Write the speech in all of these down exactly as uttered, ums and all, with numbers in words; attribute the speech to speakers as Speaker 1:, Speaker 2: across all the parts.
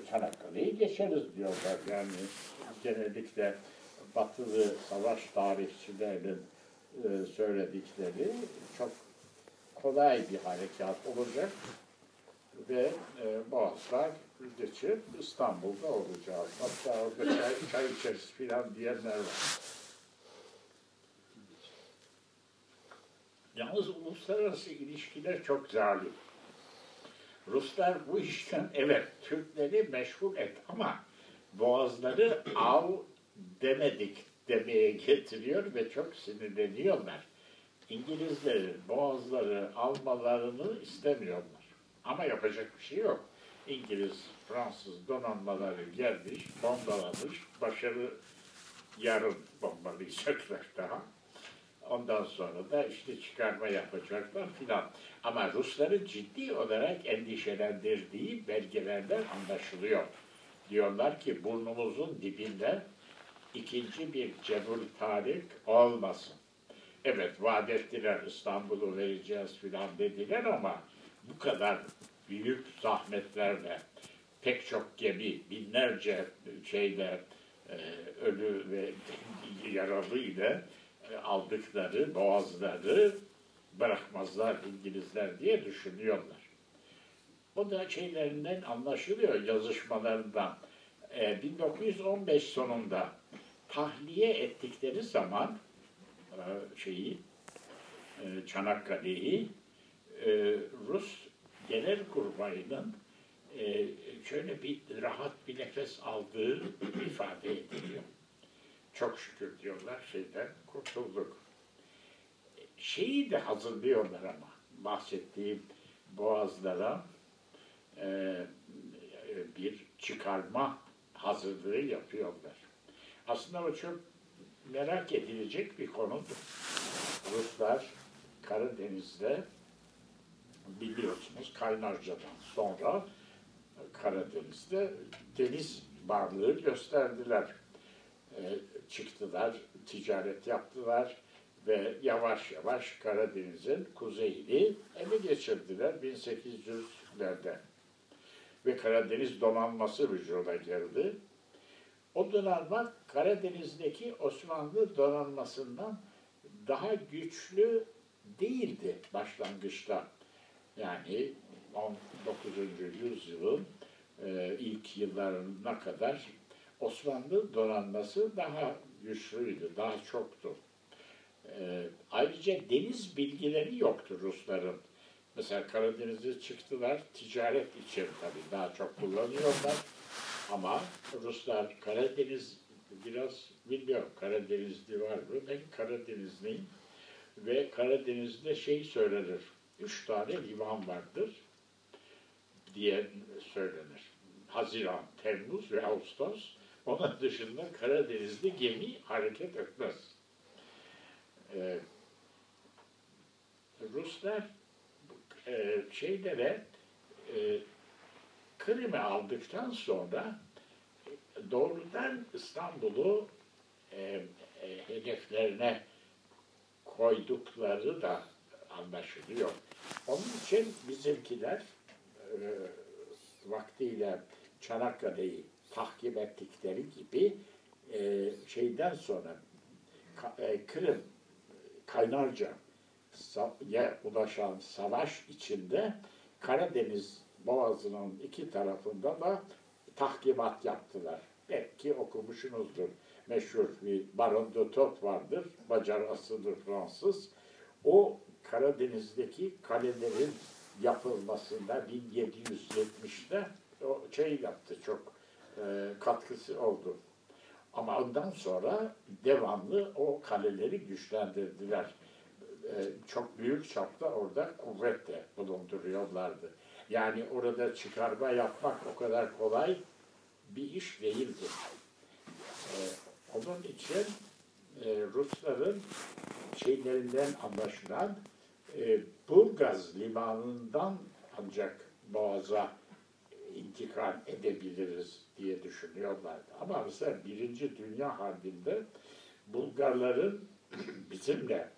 Speaker 1: Çanakkale'yi geçeriz diyorlar. Yani genellikle batılı savaş tarihçilerinin e, söyledikleri çok kolay bir harekat olacak ve e, Boğaz'dan geçip İstanbul'da olacağız. Hatta orada çay, çay içeriz filan diyenler var. Yalnız uluslararası ilişkiler çok zalim. Ruslar bu işten evet Türkleri meşgul et ama boğazları av demedik demeye getiriyor ve çok sinirleniyorlar. İngilizlerin boğazları almalarını istemiyorlar. Ama yapacak bir şey yok. İngiliz, Fransız donanmaları gelmiş, bombalamış, başarı yarın bombalayacaklar daha. Ondan sonra da işte çıkarma yapacaklar filan. Ama Rusları ciddi olarak endişelendirdiği belgelerden anlaşılıyor. Diyorlar ki burnumuzun dibinde ikinci bir Cebel Tarık olmasın. Evet vaat ettiler İstanbul'u vereceğiz filan dediler ama bu kadar büyük zahmetlerle pek çok gemi, binlerce şeyle ölü ve yaralı ile aldıkları boğazları bırakmazlar İngilizler diye düşünüyorlar. O da şeylerinden anlaşılıyor, yazışmalarından. Ee, bin dokuz yüz on beş sonunda tahliye ettikleri zaman e, şeyi e, Çanakkale'yi e, Rus Genelkurmayı'nın e, şöyle bir rahat bir nefes aldığı ifade ediliyor. Çok şükür diyorlar, şeyden kurtulduk. Şeyi de hazırlıyorlar ama, bahsettiğim boğazlara e, bir çıkarma hazırlığı yapıyorlar. Aslında o çok merak edilecek bir konudur. Ruslar Karadeniz'de biliyorsunuz Kaynarca'dan sonra Karadeniz'de deniz varlığı gösterdiler. E, çıktılar, ticaret yaptılar ve yavaş yavaş Karadeniz'in kuzeyini ele geçirdiler bin sekiz yüzlerde. Ve Karadeniz donanması vücuda geldi. O donanma Karadeniz'deki Osmanlı donanmasından daha güçlü değildi başlangıçta. Yani on dokuzuncu yüzyılın e, ilk yıllarına kadar Osmanlı donanması daha güçlüydü, daha çoktu. E, ayrıca deniz bilgileri yoktu Rusların. Mesela Karadeniz'e çıktılar, ticaret için tabii daha çok kullanıyorlar. Ama Ruslar Karadeniz biraz bilmiyorum, Karadenizli var mı? Ben Karadenizliyim ve Karadeniz'de şey söylenir, üç tane liman vardır diye söylenir. Haziran, Temmuz ve Ağustos. Onun dışında Karadeniz'de gemi hareket etmez. Ee, Ruslar e, şeylere e, Kırım'ı aldıktan sonra doğrudan İstanbul'u e, e, hedeflerine koydukları da anlaşılıyor. Onun için bizimkiler e, vaktiyle Çanakkale'yi takip ettikleri gibi e, şeyden sonra e, Kırım, Kaynarca'ya ulaşan savaş içinde Karadeniz Boğazı'nın iki tarafında da tahkimat yaptılar. Belki okumuşsunuzdur. Meşhur bir Baron de Tod vardır. Macar asıllı Fransız. O Karadeniz'deki kalelerin yapılmasında bin yedi yüz yetmişte o şey yaptı, çok e, katkısı oldu. Ama ondan sonra devamlı o kaleleri güçlendirdiler. E, çok büyük çapta orada kuvvet de bulunduruyorlardı. Yani orada çıkarma yapmak o kadar kolay bir iş değildi. E, onun için e, Rusların şeylerinden anlaşılan e, Burgaz limanından ancak Boğaz'a intikal edebiliriz diye düşünüyorlardı. Ama mesela Birinci Dünya Harbi'nde Bulgarların bizimle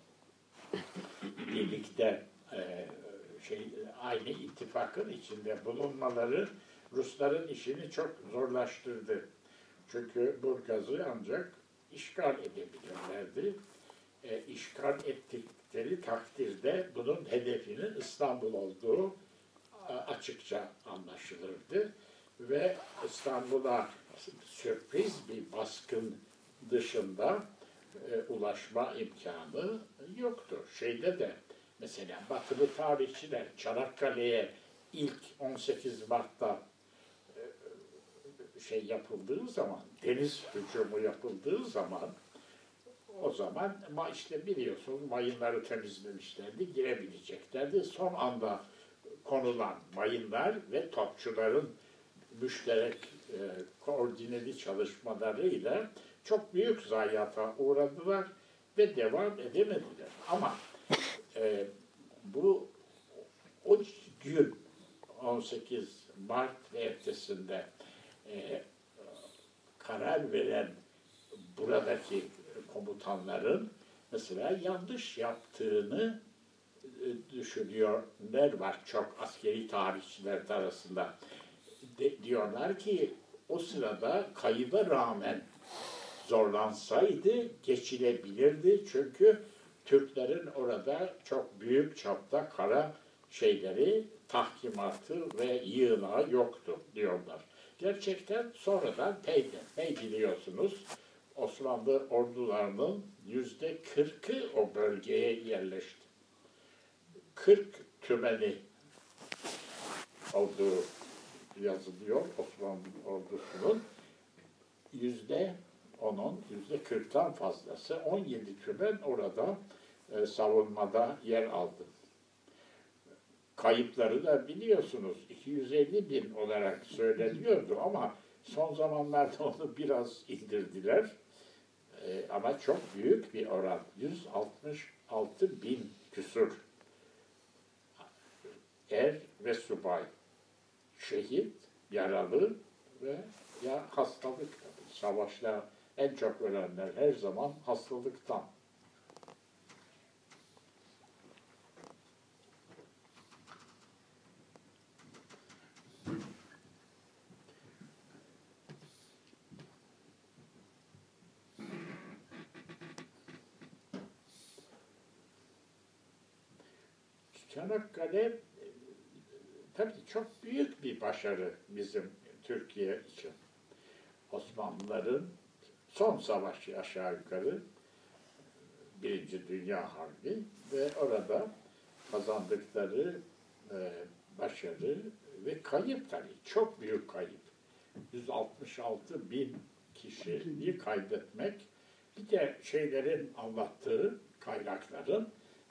Speaker 1: birlikte e, şey aynı ittifakın içinde bulunmaları Rusların işini çok zorlaştırdı. Çünkü Burgaz'ı ancak işgal edebilirlerdi. E, işgal ettikleri takdirde bunun hedefinin İstanbul olduğu a, açıkça anlaşılırdı. Ve İstanbul'a sürpriz bir baskın dışında e, ulaşma imkanı yoktu. Şeyde de mesela batılı tarihçiler Çanakkale'ye ilk on sekiz Mart'ta e, şey yapıldığı zaman, deniz hücumu yapıldığı zaman o zaman ma işte biliyorsunuz mayınları temizlemişlerdi, girebileceklerdi. Son anda konulan mayınlar ve topçuların müşterek e, koordineli çalışmalarıyla çok büyük zayiata uğradılar ve devam edemediler. Ama e, bu o gün on sekiz Mart ve ertesinde e, karar veren buradaki komutanların mesela yanlış yaptığını e, düşünüyorlar var çok askeri tarihçiler arasında. De, diyorlar ki o sırada kayıba rağmen zorlansaydı geçilebilirdi. Çünkü Türklerin orada çok büyük çapta kara şeyleri, tahkimatı ve yığınağı yoktu diyorlar. Gerçekten sonradan peyderpey biliyorsunuz Osmanlı ordularının yüzde kırkı o bölgeye yerleşti. kırk tümeni olduğu yazılıyor Osmanlı ordusunun. Yüzde onun, yüzde kırktan fazlası, on yedi tümen orada e, savunmada yer aldı. Kayıpları da biliyorsunuz iki yüz elli bin olarak söyleniyordu ama son zamanlarda onu biraz indirdiler. E, ama çok büyük bir oran, yüz altmış altı bin küsur er ve subay, şehit, yaralı ve ya hastalık. Savaşta en çok ölenler her zaman hastalıktan. Çanakkale tabii çok büyük bir başarı bizim Türkiye için. Osmanlıların son savaşı aşağı yukarı Birinci Dünya Harbi ve orada kazandıkları e, başarı ve kayıp tabii çok büyük kayıp. yüz altmış altı bin kişiyi kaybetmek bir de şeylerin anlattığı kaynakların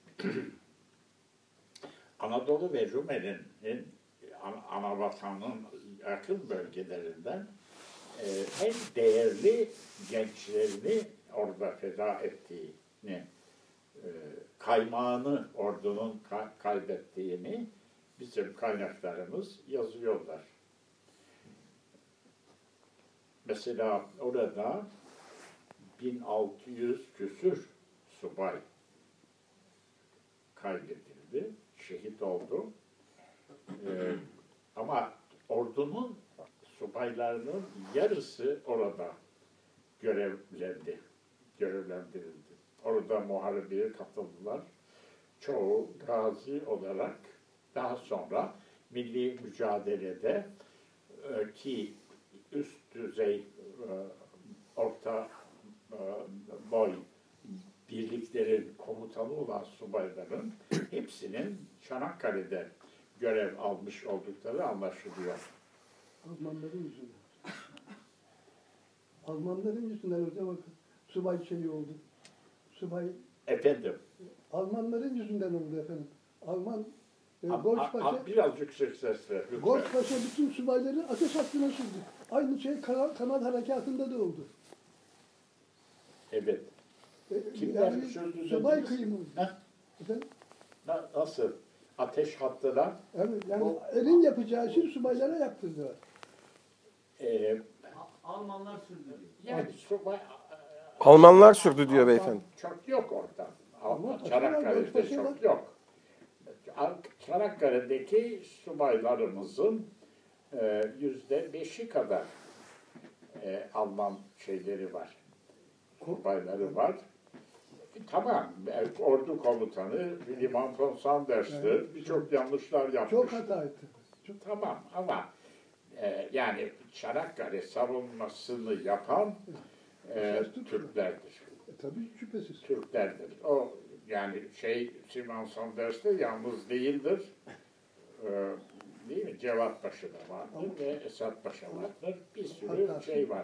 Speaker 1: Anadolu ve Rumeli'nin ana vatanının yakın bölgelerinden e, en değerli gençlerini orada feda ettiğini, e, kaymağını ordunun ka kaybettiğini bizim kaynaklarımız yazıyorlar. Mesela orada bin altı yüz küsür subay kaybedildi, şehit oldu. Ee, ama ordunun subaylarının yarısı orada görevlendi, görevlendirildi. Orada muharebeye katıldılar. Çoğu gazi olarak daha sonra milli mücadelede e, ki üst düzey e, orta e, boy birliklerin komutanı olan subayların hepsinin Çanakkale'de görev almış oldukları anlaşılıyor.
Speaker 2: Almanların yüzünden. Almanların yüzünden hocam bakın. Subay şeyi oldu. Subay...
Speaker 1: Efendim?
Speaker 2: Almanların yüzünden oldu efendim. Alman e,
Speaker 1: A,
Speaker 2: Golçpaşa...
Speaker 1: a, biraz yüksek sesle.
Speaker 2: Golçpaşa bütün subayları ateş hattına sürdü. Aynı şey kanal, kanal harekatında da oldu.
Speaker 1: Evet.
Speaker 2: E,
Speaker 1: Kimler
Speaker 2: yani
Speaker 1: sürdü
Speaker 2: subay
Speaker 1: dediniz?
Speaker 2: kıyımı. Efendim?
Speaker 1: Na, nasıl? Ateş hattına?
Speaker 2: Evet, yani
Speaker 1: o,
Speaker 2: elin yapacağı şey subaylara yaptırdılar.
Speaker 1: E,
Speaker 3: Almanlar sürdürüyor.
Speaker 1: yani subay...
Speaker 4: Almanlar sürdü diyor
Speaker 1: Alman
Speaker 4: beyefendi.
Speaker 1: çok yok orada.
Speaker 2: Ama
Speaker 1: Çanakkale'de
Speaker 2: Paşa
Speaker 1: çok
Speaker 2: var.
Speaker 1: yok. Çanakkale'deki subaylarımızın e, yüzde beşi kadar e, Alman şeyleri var, subayları var. E, tamam, e, ordu komutanı Wilhelm von Sanders'tır.
Speaker 2: Evet.
Speaker 1: Birçok yanlışlar yapmış.
Speaker 2: Çok hata etti. Çok
Speaker 1: Tamam ama e, yani Çanakkale savunmasını yapan e,
Speaker 2: Esas Türkler.
Speaker 1: Türklerdir.
Speaker 2: e, tabii şüphesiz.
Speaker 1: Türklerdir. O yani şey Simon Sanders de yalnız değildir. Ee, değil mi? Cevat Paşa da vardır
Speaker 2: Ama-
Speaker 1: ve Esat Paşa vardır. Bir sürü
Speaker 2: Hatta-
Speaker 1: şey var.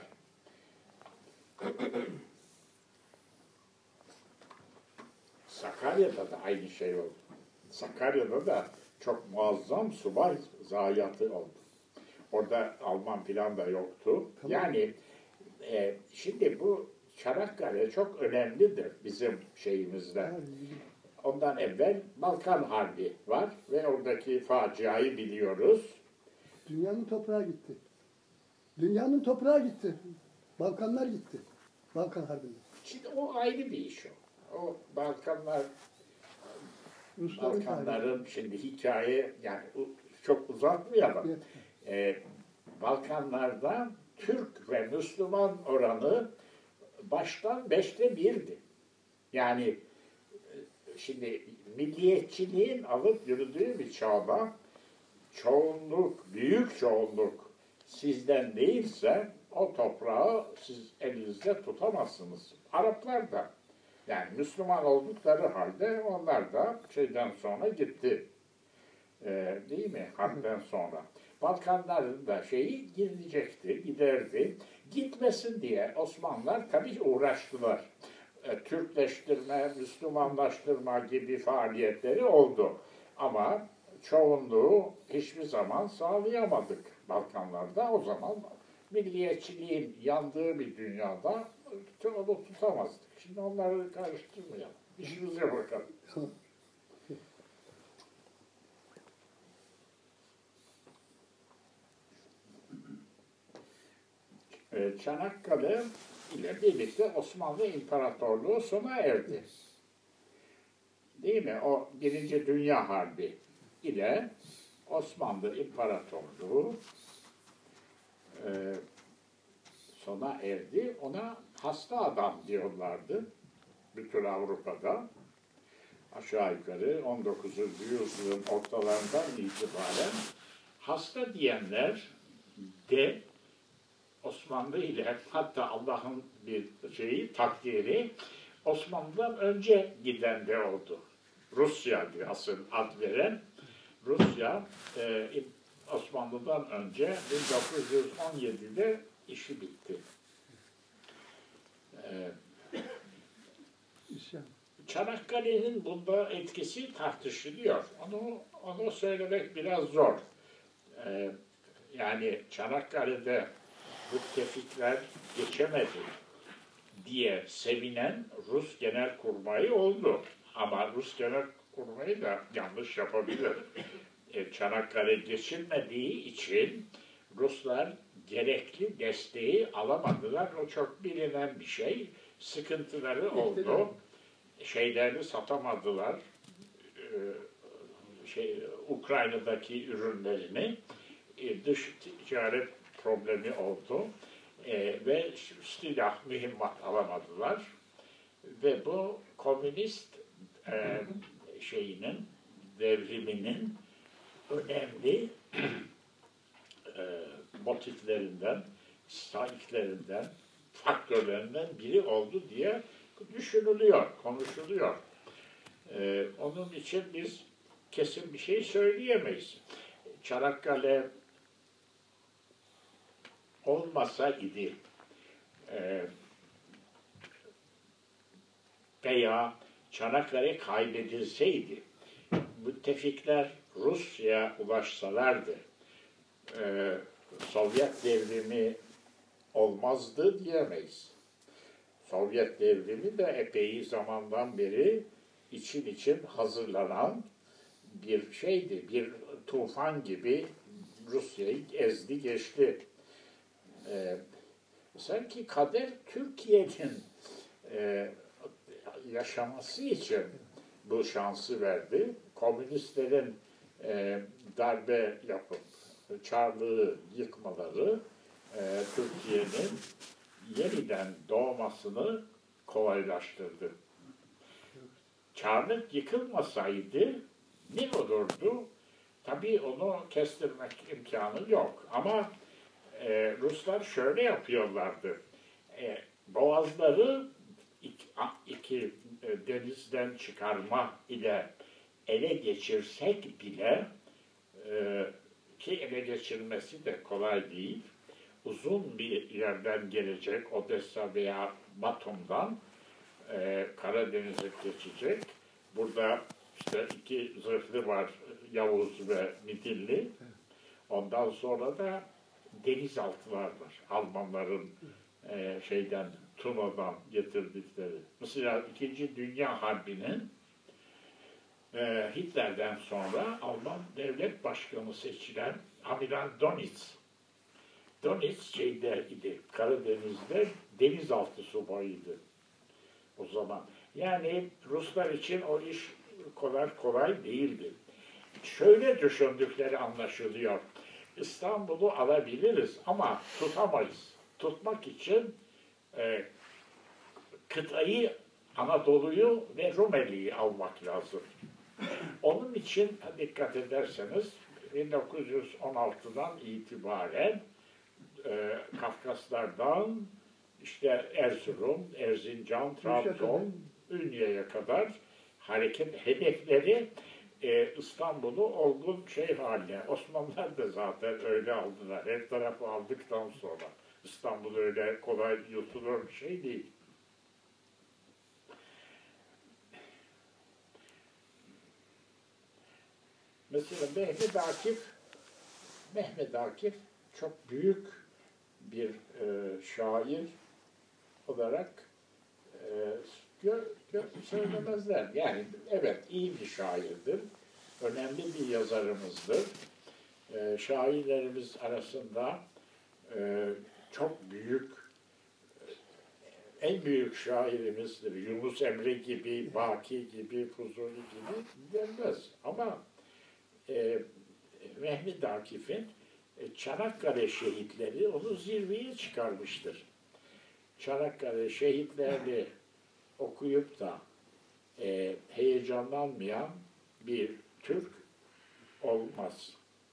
Speaker 1: Sakarya'da da aynı şey oldu. Sakarya'da da çok muazzam subay zayiatı oldu. Orada Alman plan da yoktu.
Speaker 2: Tamam.
Speaker 1: Yani e, şimdi bu Çanakkale çok önemlidir bizim şeyimizde.
Speaker 2: Yani,
Speaker 1: Ondan evvel Balkan Harbi var ve oradaki faciayı biliyoruz.
Speaker 2: dünyanın toprağı gitti. Dünyanın toprağı gitti. Balkanlar gitti. Balkan Harbi'nde.
Speaker 1: Şimdi o ayrı bir iş o. O Balkanlar,
Speaker 2: Rusların tarihi.
Speaker 1: Balkanların şimdi hikaye yani u- çok uzatmayalım.
Speaker 2: Evet.
Speaker 1: Ee, Balkanlarda Türk ve Müslüman oranı baştan beşte birdi. Yani e, şimdi milliyetçiliğin alıp yürüdüğü bir çağda çoğunluk, büyük çoğunluk sizden değilse o toprağı siz elinizde tutamazsınız. Araplar da yani Müslüman oldukları halde onlar da şeyden sonra gitti. Ee, değil mi? Harpten sonra. Balkanların da şeyi gidecekti, giderdi. Gitmesin diye Osmanlılar tabii uğraştılar. Ee, Türkleştirme, Müslümanlaştırma gibi faaliyetleri oldu. Ama çoğunluğu hiçbir zaman sağlayamadık Balkanlarda. O zaman milliyetçiliğin yandığı bir dünyada onu tutamazdık. Şimdi onları karıştırmayalım. İşimize bakalım. Ee, Çanakkale ile birlikte Osmanlı İmparatorluğu sona erdi. Değil mi? O Birinci Dünya Harbi ile Osmanlı İmparatorluğu e, sona erdi. Ona hasta adam diyorlardı. Bütün Avrupa'da. Aşağı yukarı on dokuzuncu yüzyılın ortalarından itibaren hasta diyenler de Osmanlı ile hatta Allah'ın bir şeyi, takdiri Osmanlı'dan önce giden de oldu. Rusya diye asıl ad veren Rusya e, Osmanlı'dan önce bin dokuz yüz on yedide işi bitti. E,
Speaker 2: İsyan.
Speaker 1: Çanakkale'nin bunda etkisi tartışılıyor. Onu onu söylemek biraz zor. E, yani Çanakkale'de müttefikler geçemedi diye sevinen Rus Genelkurmayı oldu. Ama Rus Genelkurmayı da yanlış yapabilir. E, Çanakkale geçilmediği için Ruslar gerekli desteği alamadılar. O çok bilinen bir şey. Sıkıntıları oldu. Şeylerini satamadılar. E, şey Ukrayna'daki ürünlerini. E, dış ticaret problemi oldu. E, ve silah, mühimmat alamadılar. Ve bu komünist e, şeyinin, devriminin önemli e, motiflerinden, sahiklerinden, faktörlerinden biri oldu diye düşünülüyor, konuşuluyor. E, onun için biz kesin bir şey söyleyemeyiz. Çanakkale olmasa idi e, veya Çanakkale kaybedilseydi müttefikler Rusya'ya ulaşsalardı e, Sovyet devrimi olmazdı diyemeyiz. Sovyet devrimi de epey zamandan beri için için hazırlanan bir şeydi, bir tufan gibi Rusya'yı ezdi geçti. Ee, sanki kader Türkiye'nin e, yaşaması için bu şansı verdi. Komünistlerin e, darbe yapıp Çarlığı yıkmaları e, Türkiye'nin yeniden doğmasını kolaylaştırdı. Çarlık yıkılmasaydı ne olurdu? Tabii onu kestirmek imkanı yok. Ama e, Ruslar şöyle yapıyorlardı. E, boğazları iki, iki e, denizden çıkarma ile ele geçirsek bile e, ki ele geçirmesi de kolay değil. Uzun bir yerden gelecek Odessa veya Batum'dan e, Karadeniz'e geçecek. Burada işte iki zırhlı var, Yavuz ve Midilli. Ondan sonra da denizaltılar var. Almanların e, şeyden, Tuna'dan getirdikleri. Mesela İkinci Dünya Harbi'nin e, Hitler'den sonra Alman devlet başkanı seçilen Amiral Dönitz. Dönitz şeyde idi, Karadeniz'de denizaltı subayıydı o zaman. Yani Ruslar için o iş kolay kolay değildi. Şöyle düşündükleri anlaşılıyor. İstanbul'u alabiliriz ama tutamayız. Tutmak için e, kıtayı, Anadolu'yu ve Rumeli'yi almak lazım. Onun için dikkat ederseniz bin dokuz yüz on altıdan itibaren e, Kafkaslardan işte Erzurum, Erzincan, Trabzon, Ünye'ye kadar hareket hedefleri e, İstanbul'u olgun şey haline. Osmanlılar da zaten öyle aldılar. Her tarafı aldıktan sonra İstanbul öyle kolay yutulur bir şey değil. Mesela Mehmet Akif, Mehmet Akif çok büyük bir e, şair olarak e, gör, gör, söylemezler. Yani evet iyi bir şairdir, önemli bir yazarımızdır. E, şairlerimiz arasında e, çok büyük, en büyük şairimizdir. Yunus Emre gibi, Baki gibi, Fuzuli gibi denmez. Ama e, Mehmet Akif'in e, Çanakkale şehitleri onu zirveye çıkarmıştır. Çanakkale şehitlerini okuyup da e, heyecanlanmayan bir Türk olmaz.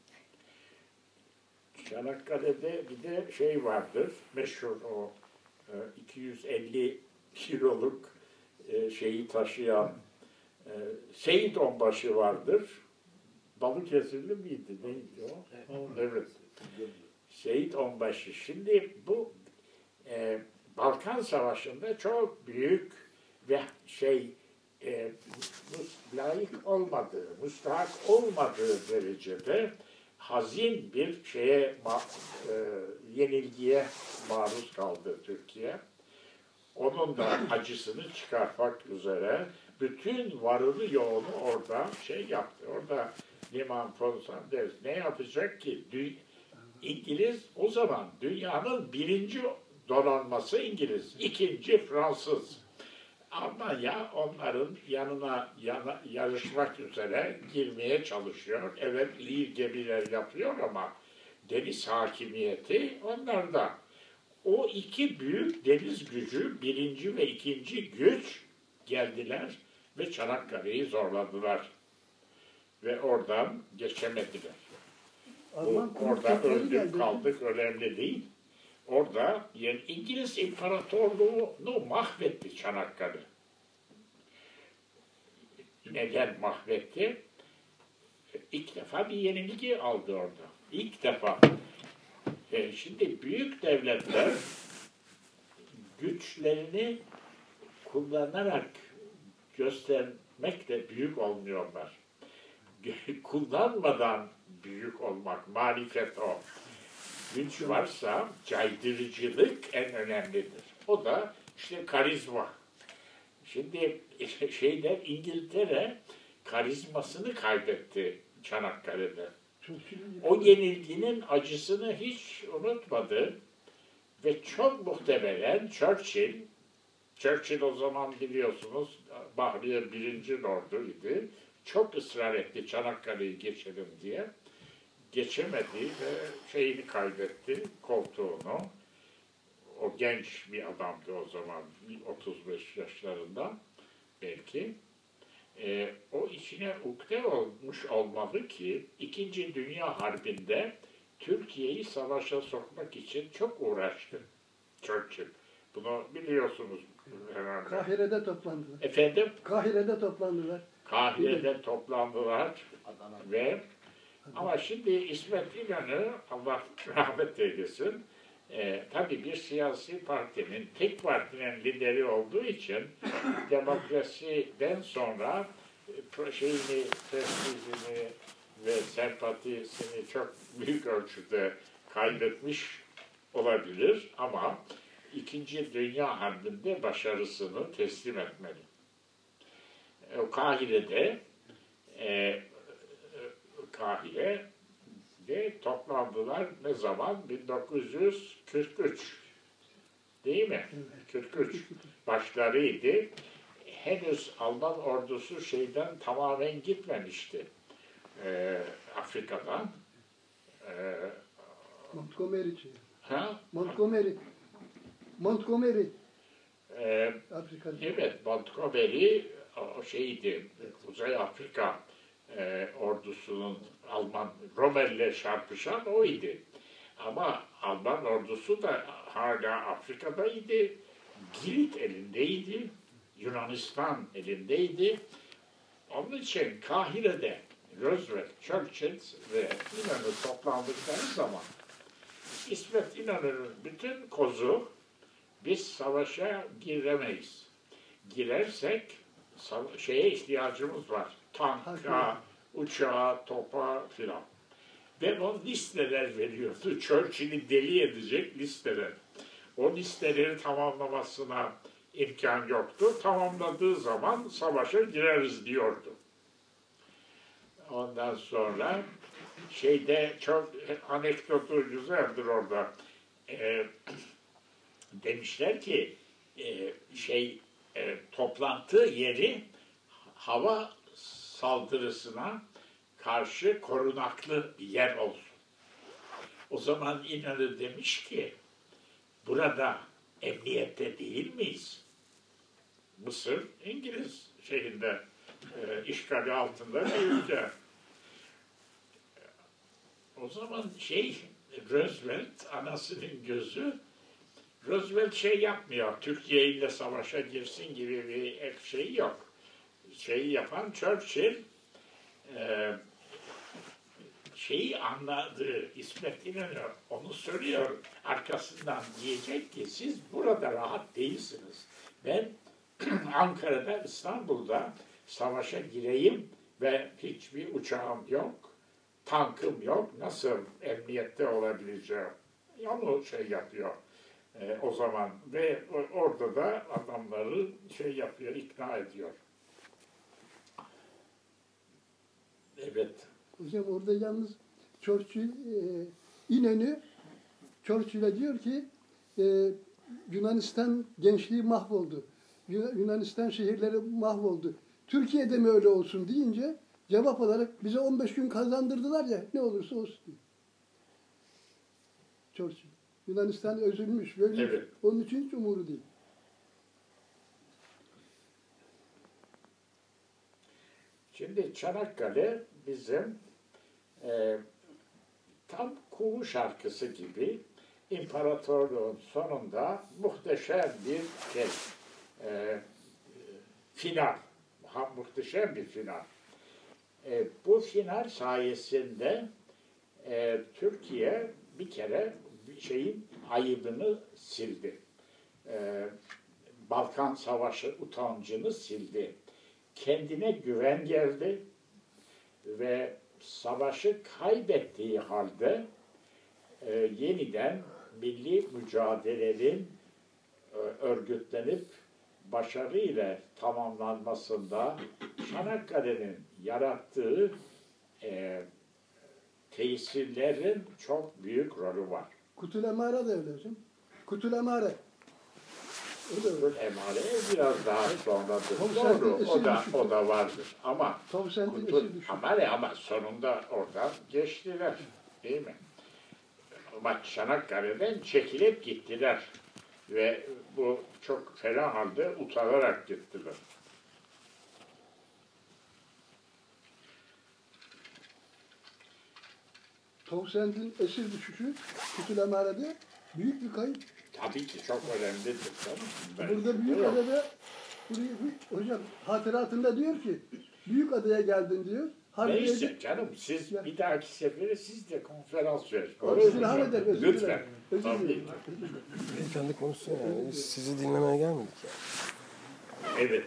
Speaker 1: Çanakkale'de bir de şey vardır, meşhur o e, iki yüz elli kiloluk e, şeyi taşıyan e, Seyit Onbaşı vardır. Balıkesirli miydi? Neydi o? Evet. Seyit Onbaşı. Şimdi bu e, Balkan Savaşı'nda çok büyük ve şey e, layık olmadığı, müstahak olmadığı derecede hazin bir şeye e, yenilgiye maruz kaldı Türkiye. Onun da acısını çıkartmak üzere bütün varını yoğunu orada şey yaptı. Orada Liman Fonsanders ne yapacak ki? Dü İngiliz o zaman dünyanın birinci donanması İngiliz, ikinci Fransız. Almanya onların yanına yana, yarışmak üzere girmeye çalışıyor. Evet iyi gemiler yapıyor ama deniz hakimiyeti onlarda. O iki büyük deniz gücü, birinci ve ikinci güç geldiler ve Çanakkale'yi zorladılar. Ve oradan geçemediler. Bu, orada öldük kaldık önemli değil. Orada yani İngiliz İmparatorluğu'nu mahvetti Çanakkale. Neden mahvetti? İlk defa bir yenilgi aldı orada. İlk defa. E şimdi büyük devletler güçlerini kullanarak göstermekle büyük olmuyorlar. Kullanmadan büyük olmak, marifet o. Güç varsa caydırıcılık en önemlidir. O da işte karizma. Şimdi şeyler İngiltere karizmasını kaybetti Çanakkale'de. O yenilginin acısını hiç unutmadı ve çok muhtemelen Churchill, Churchill o zaman biliyorsunuz Bahriye birinci Lord'uydu, çok ısrar etti Çanakkale'yi geçelim diye. geçemedi ve şeyini kaybetti, koltuğunu. O genç bir adamdı o zaman, otuz beş yaşlarında belki. Ee, o içine ukde olmuş olmalı ki İkinci Dünya Harbi'nde Türkiye'yi savaşa sokmak için çok uğraştı Churchill. Bunu biliyorsunuz herhalde.
Speaker 2: Kahire'de toplandılar.
Speaker 1: Efendim?
Speaker 2: Kahire'de toplandılar.
Speaker 1: Kahire'de toplandılar ve ama şimdi İsmet İnönü, Allah rahmet eylesin, e, tabii bir siyasi partinin, tek partinin lideri olduğu için demokrasiden sonra e, şeyini, prestijini ve sempatisini çok büyük ölçüde kaybetmiş olabilir ama İkinci Dünya Harbi'nde başarısını teslim etmeli. O Kahire'de e, Kahire'de toplandılar ne zaman? bin dokuz yüz kırk üç değil mi? kırk üç başlarıydı. Henüz Alman ordusu şeyden tamamen gitmemişti. E, Afrika'dan. E,
Speaker 2: Montgomery.
Speaker 1: ha?
Speaker 2: Montgomery. Montgomery.
Speaker 1: E,
Speaker 2: Afrika'da.
Speaker 1: evet, Montgomery o şeydi, Kuzey Afrika e, ordusunun Alman, Rommel'le çarpışan oydu. Ama Alman ordusu da hala Afrika'daydı. Girit elindeydi. Yunanistan elindeydi. Onun için Kahire'de Roosevelt, Churchill ve İnönü toplandıkları zaman İsmet İnönü'nün bütün kozu biz savaşa giremeyiz. Girersek şeye ihtiyacımız var. Tanka, uçağa, topa filan. Ve o listeler veriyordu. Churchill'i deli edecek listeler. O listeleri tamamlamasına imkan yoktu. Tamamladığı zaman savaşa gireriz diyordu. Ondan sonra şeyde çok anekdotu güzeldir orada. Ee, demişler ki e, şey e, toplantı yeri hava saldırısına karşı korunaklı bir yer olsun. O zaman İnönü demiş ki burada emniyette değil miyiz? Mısır İngiliz şeyinde e, işgali altında bir ülke. O zaman şey Roosevelt anasının gözü Roosevelt şey yapmıyor, Türkiye ile savaşa girsin gibi bir şey yok. Şeyi yapan Churchill e, şeyi anladı, İsmet İnönü onu söylüyor, arkasından diyecek ki siz burada rahat değilsiniz. Ben Ankara'da, İstanbul'da savaşa gireyim ve hiçbir uçağım yok, tankım yok, nasıl emniyette olabileceğim? Onu şey yapıyor. E, o zaman ve orada da adamları şey yapıyor, ikna ediyor. Evet.
Speaker 2: Hocam orada yalnız Churchill, e, İnönü Churchill'e diyor ki e, Yunanistan gençliği mahvoldu. Yunanistan şehirleri mahvoldu. Türkiye'de mi öyle olsun deyince cevap olarak bize on beş gün kazandırdılar ya ne olursa olsun diyor. Churchill. Yunanistan özülmüş, böyle
Speaker 1: evet.
Speaker 2: Onun için hiç umuru değil.
Speaker 1: Şimdi Çanakkale bizim e, tam kuğu şarkısı gibi imparatorluğun sonunda muhteşem bir şey, e, final, ha, muhteşem bir final. E, bu final sayesinde e, Türkiye bir kere şeyin ayıbını sildi. E, Balkan Savaşı utancını sildi. Kendine güven geldi ve savaşı kaybettiği halde e, yeniden milli mücadelenin e, örgütlenip başarıyla tamamlanmasında Çanakkale'nin yarattığı e, tesirlerin çok büyük rolü var.
Speaker 2: Kutulemara da öyle hocam. Kutulemara. O da öyle.
Speaker 1: Kutul Emare biraz daha sonradır.
Speaker 2: Tom
Speaker 1: Doğru,
Speaker 2: Sent'in
Speaker 1: o da
Speaker 2: esiri
Speaker 1: o da vardır. Ama
Speaker 2: Tom Sent'in
Speaker 1: Kutul
Speaker 2: esiri düşün.
Speaker 1: Emare ama sonunda oradan geçtiler. değil mi? Ama Çanakkale'den çekilip gittiler. Ve bu çok fena halde utanarak gittiler.
Speaker 2: Toğsent'in esir düşüşü Kütülemere'de büyük bir kayıp.
Speaker 1: Tabii ki çok önemlidir. Tabii. Ben
Speaker 2: Burada büyük adada burayı, hocam hatıratında diyor ki büyük adaya geldin diyor. Harbiye
Speaker 1: Neyse
Speaker 2: git-
Speaker 1: canım siz
Speaker 2: Ya.
Speaker 1: bir dahaki sefere siz de konferans verin.
Speaker 2: İstirham ederim, özür
Speaker 1: Lütfen.
Speaker 2: dilerim. Özür
Speaker 1: Tabii.
Speaker 2: dilerim.
Speaker 4: Kendi konuşsun yani. Biz sizi dinlemeye gelmedik yani.
Speaker 1: Evet.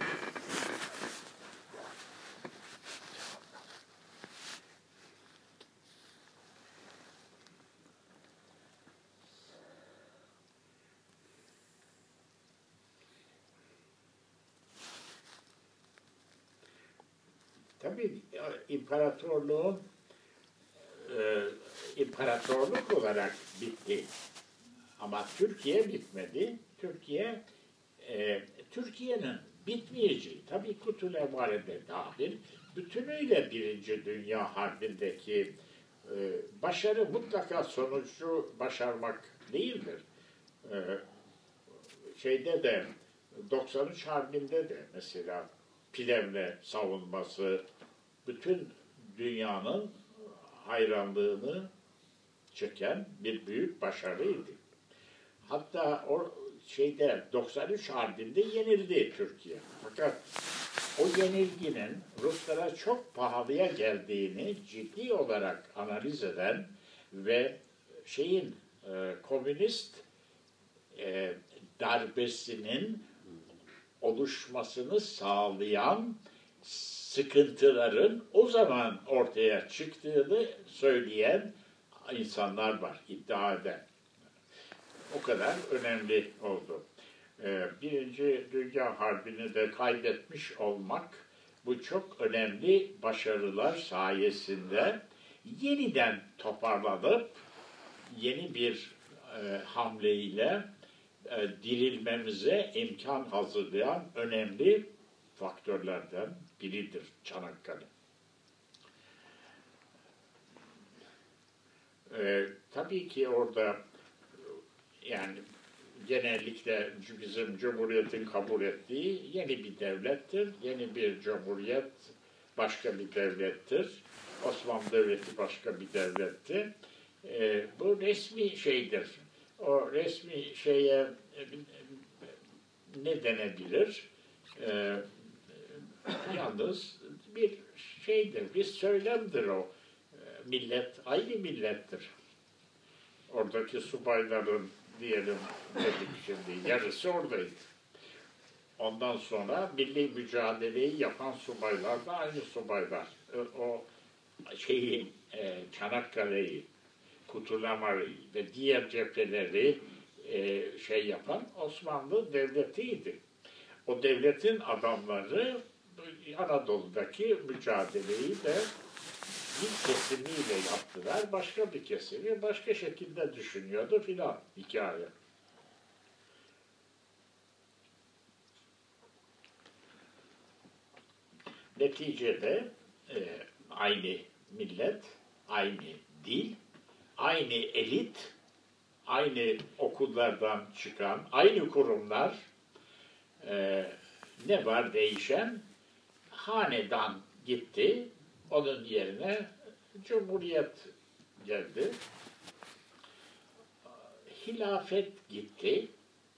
Speaker 1: Tabii imparatorluğun e, imparatorluk olarak bitti. Ama Türkiye bitmedi. Türkiye e, Türkiye'nin bitmeyeceği, tabii Kütülemere'de dahil, bütünüyle Birinci Dünya Harbi'ndeki e, başarı mutlaka sonucu başarmak değildir. E, şeyde de doksan üç Harbi'nde de mesela Plevne savunması bütün dünyanın hayranlığını çeken bir büyük başarıydı. Hatta o şeyde doksan üç Harbi'nde yenildi Türkiye. Fakat o yenilginin Ruslara çok pahalıya geldiğini ciddi olarak analiz eden ve şeyin e, komünist e, darbesinin oluşmasını sağlayan sıkıntıların o zaman ortaya çıktığını söyleyen insanlar var, iddia eden. O kadar önemli oldu. Birinci Dünya Harbi'ni de kaybetmiş olmak, bu çok önemli başarılar sayesinde yeniden toparlanıp yeni bir e, hamleyle e, dirilmemize imkan hazırlayan önemli faktörlerden biridir Çanakkale. E, tabii ki orada yani genellikle bizim Cumhuriyet'in kabul ettiği yeni bir devlettir. Yeni bir Cumhuriyet başka bir devlettir. Osmanlı Devleti başka bir devletti. E, bu resmi şeydir. O resmi şeye e, ne denebilir? E, yalnız bir şeydir, bir söylemdir o. E, millet aynı millettir. Oradaki subayların diyelim dedik şimdi yarısı oradaydı. Ondan sonra milli mücadeleyi yapan subaylar da aynı subaylar. O şeyi e, Çanakkale'yi, Kütülemere'yi ve diğer cepheleri e, şey yapan Osmanlı Devleti'ydi. O devletin adamları Anadolu'daki mücadeleyi de bir kesimiyle yaptılar, başka bir kesimi başka şekilde düşünüyordu filan hikaye. Neticede e, aynı millet, aynı dil, aynı elit, aynı okullardan çıkan, aynı kurumlar, e, ne var değişen? Hanedan gitti, onun yerine Cumhuriyet geldi. Hilafet gitti.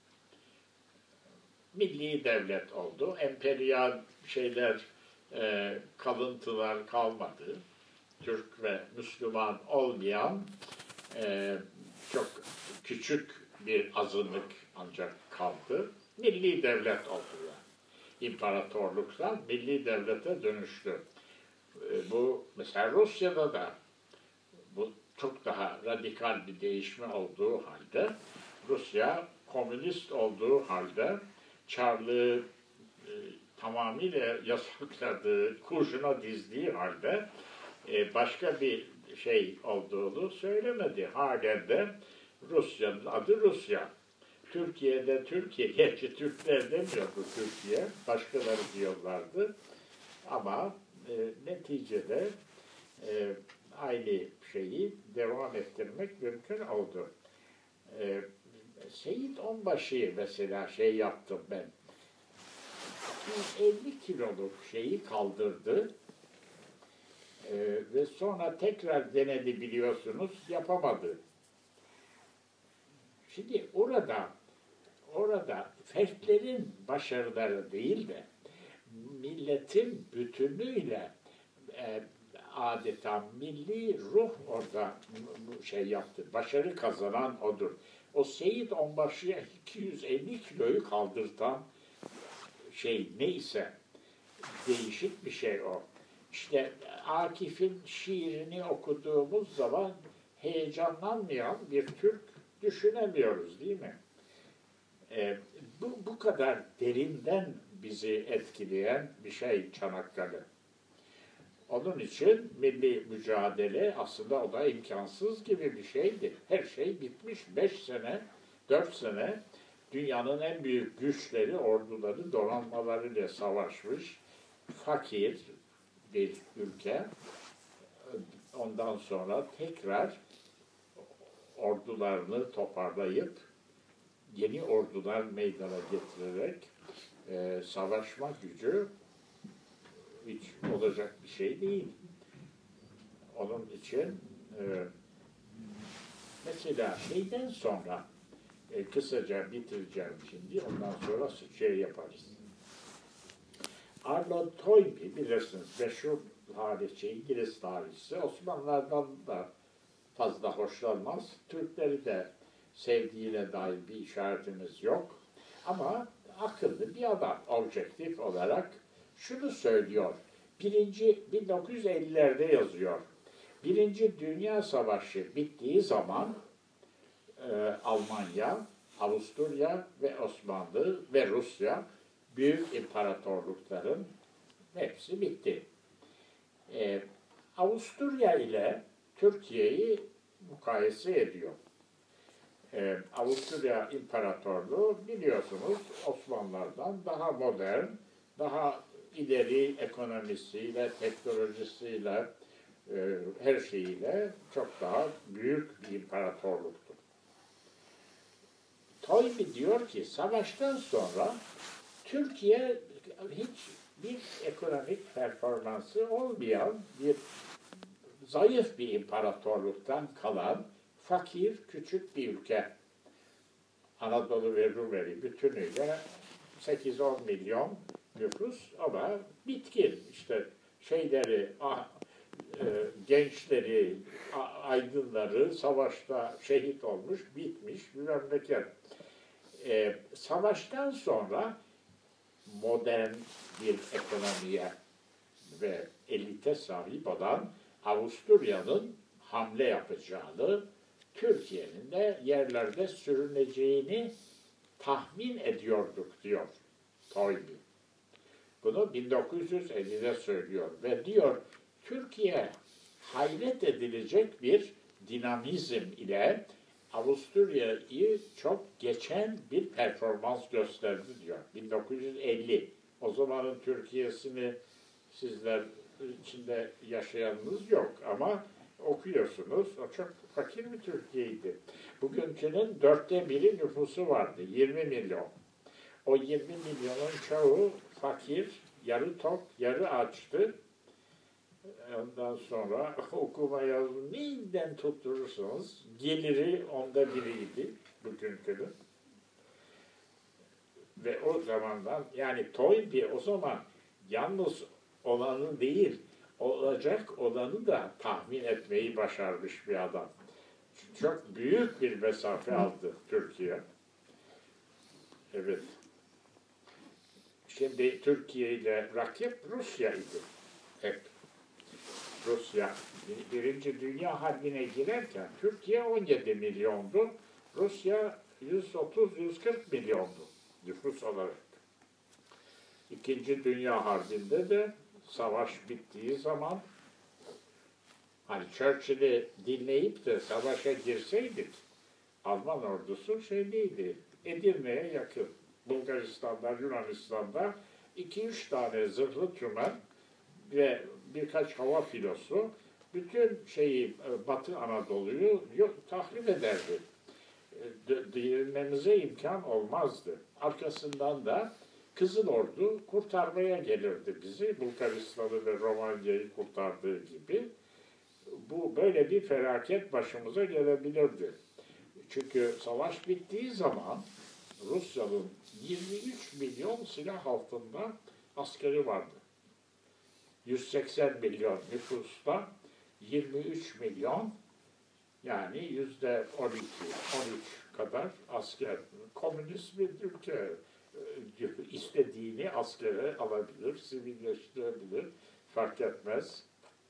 Speaker 1: Milli devlet oldu. Emperyal şeyler, e, kalıntılar kalmadı. Türk ve Müslüman olmayan e, çok küçük bir azınlık ancak kaldı. Milli devlet oldu yani. İmparatorluktan milli devlete dönüştü. Bu mesela Rusya'da da bu çok daha radikal bir değişme olduğu halde, Rusya komünist olduğu halde Çarlığı e, tamamıyla yasakladığı, kurşuna dizdiği halde e, başka bir şey olduğunu söylemedi. Halen de Rusya'nın adı Rusya. Türkiye'de Türkiye, gerçi Türkler demiyordu Türkiye, başkaları diyorlardı. Ama e, neticede e, aynı şeyi devam ettirmek mümkün oldu. Ee, Seyit Onbaşı mesela şey yaptım ben. iki yüz elli kiloluk şeyi kaldırdı. Ee, ve sonra tekrar denedi biliyorsunuz, yapamadı. Şimdi orada orada fertlerin başarıları değil de milletin bütünüyle e, adeta milli ruh orada bu şey yaptı. Başarı kazanan odur. O Seyit Onbaşı'ya iki yüz elli kiloyu kaldırtan şey neyse değişik bir şey o. İşte Akif'in şiirini okuduğumuz zaman heyecanlanmayan bir Türk düşünemiyoruz değil mi? Ee, bu, bu kadar derinden bizi etkileyen bir şey Çanakkale. Onun için milli mücadele aslında o da imkansız gibi bir şeydi. Her şey bitmiş. Beş sene, dört sene dünyanın en büyük güçleri, orduları, donanmalarıyla savaşmış. Fakir bir ülke. Ondan sonra tekrar ordularını toparlayıp yeni ordular meydana getirerek e, savaşma gücü hiç olacak bir şey değil. Onun için e, mesela şeyden sonra e, kısaca bitireceğim şimdi, ondan sonra şey yaparız. Arnold Toynbee bilirsiniz, meşhur tarihçi, İngiliz tarihçisi, Osmanlılardan da fazla hoşlanmaz. Türkleri de sevdiğine dair bir işaretimiz yok. Ama akıllı bir adam, objektif olarak şunu söylüyor. Birinci, bin dokuz yüz ellilerde yazıyor. Birinci Dünya Savaşı bittiği zaman e, Almanya, Avusturya ve Osmanlı ve Rusya büyük imparatorlukların hepsi bitti. E, Avusturya ile Türkiye'yi mukayese ediyor. Ee, Avusturya İmparatorluğu biliyorsunuz Osmanlılardan daha modern, daha ileri ekonomisiyle, teknolojisiyle, e, her şeyiyle çok daha büyük bir imparatorluktu. Toynbee diyor ki savaştan sonra Türkiye hiç bir ekonomik performansı olmayan bir zayıf bir imparatorluktan kalan fakir, küçük bir ülke. Anadolu ve Rumeli bütünüyle sekiz on milyon nüfus ama bitkin. İşte şeyleri, ah, e, gençleri, a, aydınları savaşta şehit olmuş, bitmiş bir memleket. E, savaştan sonra modern bir ekonomiye ve elite sahip olan Avusturya'nın hamle yapacağını, Türkiye'nin de yerlerde sürüneceğini tahmin ediyorduk diyor Toynbee. Bunu bin dokuz yüz ellide söylüyor ve diyor Türkiye hayret edilecek bir dinamizm ile Avusturya'yı çok geçen bir performans gösterdi diyor. bin dokuz yüz elli. O zamanın Türkiye'sini sizler içinde yaşayanınız yok ama okuyorsunuz. O çok fakir bir Türkiye'ydi. Bugünkünün dörtte biri nüfusu vardı. yirmi milyon. O yirmi milyonun çoğu fakir, yarı tok, yarı açtı. Ondan sonra okuma yazma neyden tutturursanız geliri onda biriydi bugünkünün. Ve o zamandan yani Toynbee o zaman yalnız olanı değil, olacak olanı da tahmin etmeyi başarmış bir adam. Çok büyük bir mesafe aldı Türkiye. Evet. Şimdi Türkiye ile rakip Rusya idi. Hep. Rusya Birinci Dünya Harbi'ne girerken Türkiye on yedi milyondu. Rusya yüz otuz yüz kırk milyondu nüfus olarak. İkinci Dünya Harbi'nde de savaş bittiği zaman hani Churchill'i dinleyip de savaşa girseydik Alman ordusu şeyliydi, Edirne'ye yakın. Bulgaristan'da, Yunanistan'da iki üç tane zırhlı tümen ve birkaç hava filosu bütün şeyi e, Batı Anadolu'yu yok, tahrip ederdi. E, dirilmemize imkan olmazdı. Arkasından da Kızıl Ordu kurtarmaya gelirdi bizi. Bulgaristan'ı ve Romanya'yı kurtardığı gibi. Bu böyle bir felaket başımıza gelebilirdi. Çünkü savaş bittiği zaman Rusya'nın yirmi üç milyon silah altında askeri vardı. yüz seksen milyon nüfusta yirmi üç milyon, yani yüzde on iki on üç kadar asker. Komünist bir ülke, istediğini askere alabilir, sivilleştirebilir, fark etmez.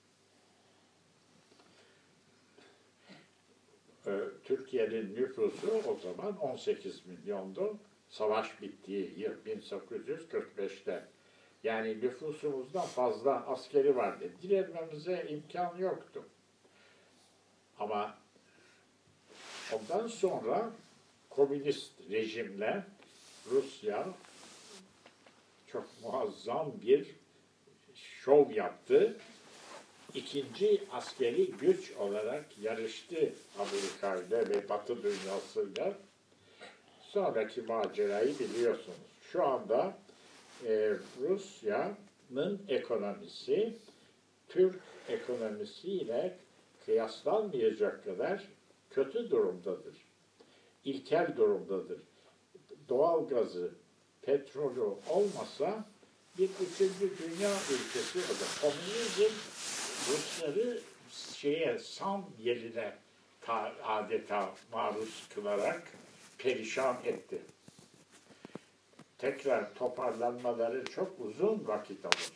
Speaker 1: Türkiye'nin nüfusu o zaman on sekiz milyondu. Savaş bittiği yıl bin sekiz yüz kırk beşte. Yani nüfusumuzdan fazla askeri vardı. Direnmemize imkan yoktu. Ama ondan sonra komünist rejimle Rusya çok muazzam bir şov yaptı. İkinci askeri güç olarak yarıştı Amerika ile ve Batı dünyasıyla. Sonraki macerayı biliyorsunuz. Şu anda e, Rusya'nın ekonomisi Türk ekonomisiyle kıyaslanmayacak kadar kötü durumdadır. İlkel durumdadır. Doğalgazı, petrolü olmasa bir üçüncü dünya ülkesi olur. Komünizm Rusları şeye, Sam yerine ta, adeta maruz kılarak perişan etti. Tekrar toparlanmaları çok uzun vakit alır.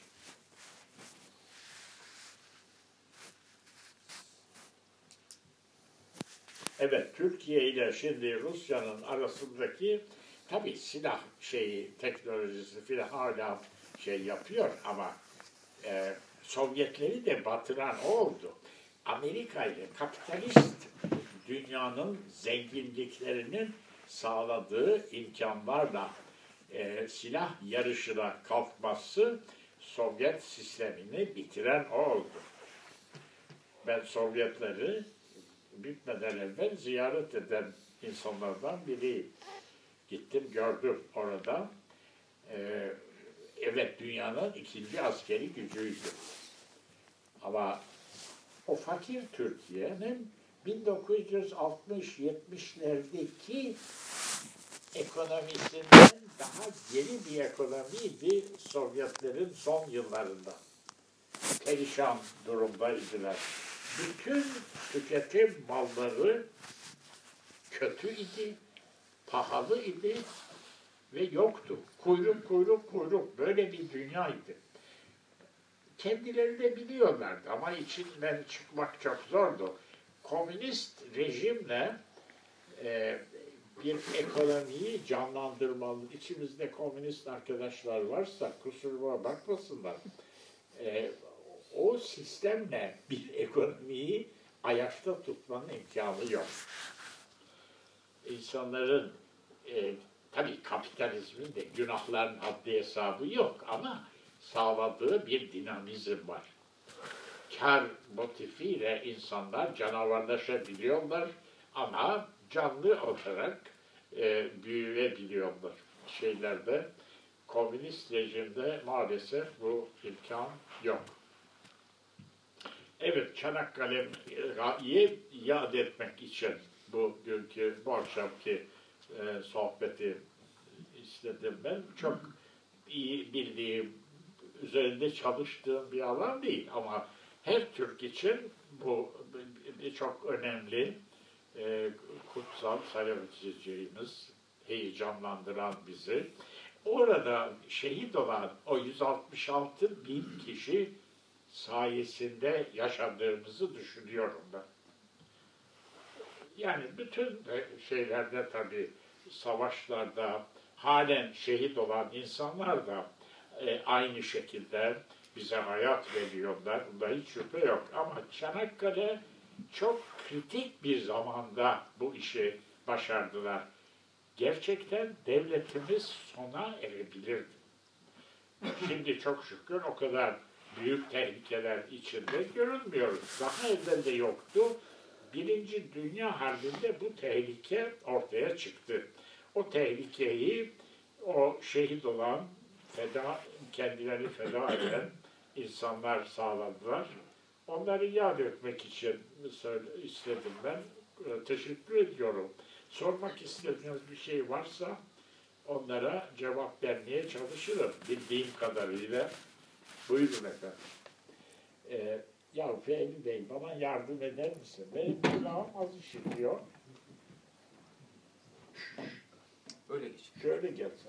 Speaker 1: Evet, Türkiye ile şimdi Rusya'nın arasındaki tabii silah şeyi, teknolojisi filan hala şey yapıyor ama e, Sovyetleri de batıran o oldu. Amerika ile kapitalist dünyanın zenginliklerinin sağladığı imkanlarla e, silah yarışına kalkması Sovyet sistemini bitiren o oldu. Ben Sovyetleri bitmeden evvel ziyaret eden insanlardan biriyim. Gittim, gördüm orada. Ee, evet, dünyanın ikinci askeri gücüydü. Ama o fakir Türkiye'nin bin dokuz yüz altmış yetmişlerdeki ekonomisinden daha geri bir ekonomiydi Sovyetlerin son yıllarında. Perişan durumdaydılar. Bütün tüketim malları kötü idi, pahalı idi ve yoktu. Kuyruk kuyruk kuyruk, böyle bir dünyaydı. Kendileri de biliyorlardı ama içinden çıkmak çok zordu. Komünist rejimle e, bir ekonomiyi canlandırmalı. İçimizde komünist arkadaşlar varsa kusuruma bakmasınlar. E, o sistemle bir ekonomiyi ayakta tutmanın imkanı yok. İnsanların e, tabii kapitalizmin de günahların haddi hesabı yok ama sağladığı bir dinamizm var. Kar motifiyle insanlar canavarlaşabiliyorlar ama canlı olarak e, büyüyebiliyorlar. Şeylerde, komünist rejimde maalesef bu imkan yok. Evet, Çanakkale'yi yad etmek için bu günkü, bu akşamki e, sohbeti istedim ben. Çok iyi bildiğim, üzerinde çalıştığım bir alan değil ama her Türk için bu çok önemli, e, kutsal sayılacağımız, heyecanlandıran bizi. Orada şehit olan o yüz altmış altı bin kişi sayesinde yaşadığımızı düşünüyorum ben. Yani bütün şeylerde tabii, savaşlarda halen şehit olan insanlar da e, aynı şekilde bize hayat veriyorlar. Bunda hiç şüphe yok. Ama Çanakkale çok kritik bir zamanda bu işi başardılar. Gerçekten devletimiz sona erebilirdi. Şimdi çok şükür o kadar büyük tehlikeler içinde görünmüyoruz. Daha evvel de yoktu. Birinci Dünya Harbi'nde bu tehlike ortaya çıktı. O tehlikeyi o şehit olan, feda, kendilerini feda eden insanlar sağladılar. Onları yad etmek için söyle, istedim ben. Teşekkür ediyorum. Sormak istediğiniz bir şey varsa onlara cevap vermeye çalışırım bildiğim kadarıyla. Buyurun efendim. Ee, ya Fehmi Bey bana yardım eder misin? Benim kulağım az işitiyor.
Speaker 4: Öyle geç.
Speaker 1: Şöyle gelsin.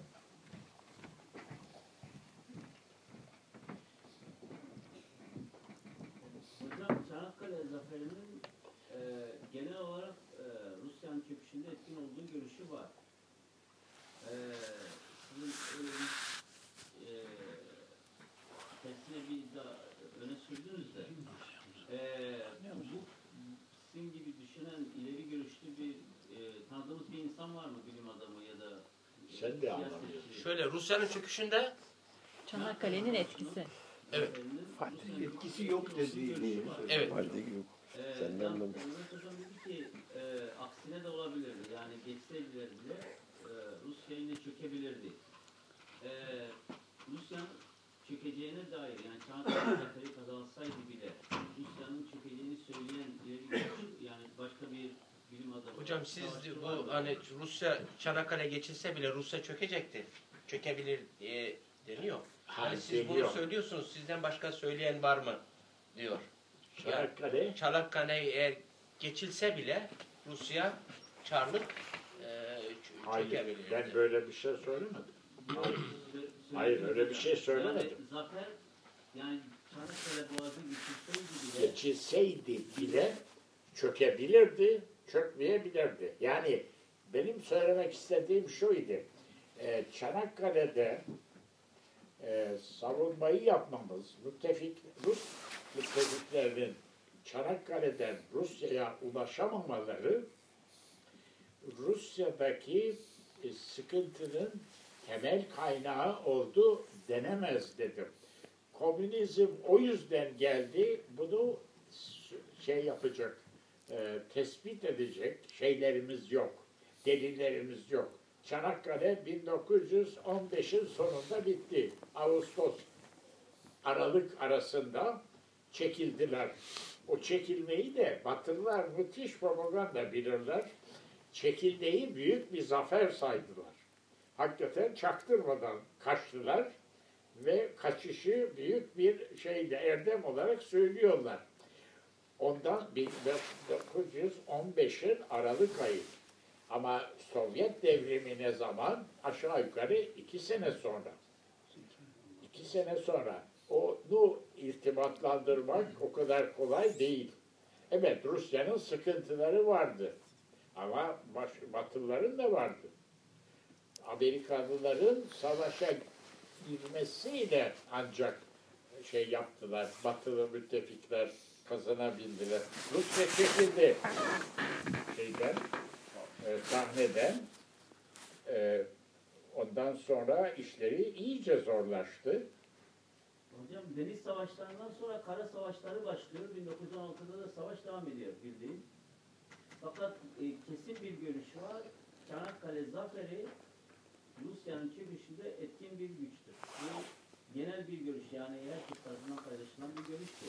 Speaker 3: Hocam Çanakkale Zaferi'nin e, genel olarak e, Rusya'nın çöküşünde etkin olduğu görüşü var. E, sizin e, e, tersine bir iddia öne sürdünüz de e, bu sizin gibi düşünen ileri görüşlü bir e, tanıdığınız bir insan var mı, bilim adamı ya da
Speaker 1: Sen de
Speaker 3: siyasetçi?
Speaker 1: anlamıyorsun.
Speaker 5: Şöyle Rusya'nın çöküşünde
Speaker 6: Çanakkale'nin etkisi.
Speaker 5: evet.
Speaker 3: Rusya'nın
Speaker 7: etkisi yok dediğini
Speaker 3: var.
Speaker 5: Evet.
Speaker 7: Halde yok.
Speaker 3: Ee,
Speaker 7: Senden
Speaker 3: yani,
Speaker 7: de-
Speaker 3: Mehmet Hocam dedi ki e, aksine de olabilirdi. Yani geçseydiler bile e, Rusya yine çökebilirdi. E, Rusya'nın çökeceğine dair, yani Çanakkale Zaferi kazanılsaydı bile Rusya'nın çökeceğini söyleyen ileri görüşlü, yani başka bir bilim adamı.
Speaker 5: Hocam siz
Speaker 3: savaşçı var mı?
Speaker 5: bu hani Rusya Çanakkale geçilse bile Rusya çökecekti. Çökebilir diye deniyor. Hani siz bunu
Speaker 1: deniyor.
Speaker 5: söylüyorsunuz. Sizden başka söyleyen var mı? Diyor.
Speaker 1: Çanakkale
Speaker 5: Çanakkale eğer geçilse bile Rusya Çarlık e, ç-
Speaker 1: hayır,
Speaker 5: çökebilir.
Speaker 1: ben böyle bir şey söylemedim. Hayır, hayır öyle bir şey söylemedim.
Speaker 3: Yani zafer, yani Çanakkale Boğazı geçilseydi bile
Speaker 1: Geçilseydi bile çökebilirdi, çökmeyebilirdi. Yani benim söylemek istediğim şuydu. Ee, Çanakkale'de e, savunmayı yapmamız, müttefik, Rus müttefiklerinin Çanakkale'den Rusya'ya ulaşamamaları Rusya'daki e, sıkıntının temel kaynağı oldu denemez dedim. Komünizm o yüzden geldi, bunu şey yapacak, e, tespit edecek şeylerimiz yok, delillerimiz yok. Çanakkale bin dokuz yüz on beşin sonunda bitti. Ağustos, Aralık arasında çekildiler. O çekilmeyi de Batılılar müthiş propaganda bilirler. Çekilmeyi büyük bir zafer saydılar. Hakikaten çaktırmadan kaçtılar ve kaçışı büyük bir şeyde erdem olarak söylüyorlar. Ondan bin dokuz yüz on beşin Aralık ayı. Ama Sovyet devrimi ne zaman? Aşağı yukarı iki sene sonra. İki sene sonra. Onu irtibatlandırmak o kadar kolay değil. Evet, Rusya'nın sıkıntıları vardı. Ama baş, Batılıların da vardı. Amerikalıların savaşa girmesiyle ancak şey yaptılar. Batılı müttefikler kazanabildiler. Rusya çekildi şeyden, e, sahneden. E, ondan sonra işleri iyice zorlaştı.
Speaker 3: hocam deniz savaşlarından sonra kara savaşları başlıyor. bin dokuz yüz on altıda da savaş devam ediyor bildiğin. Fakat e, kesin bir görüş var. Çanakkale Zaferi Rusya'nın çöküşünde etkin bir güçtür. Bu genel bir görüş, yani herkes tarafından paylaşılan bir görüştür.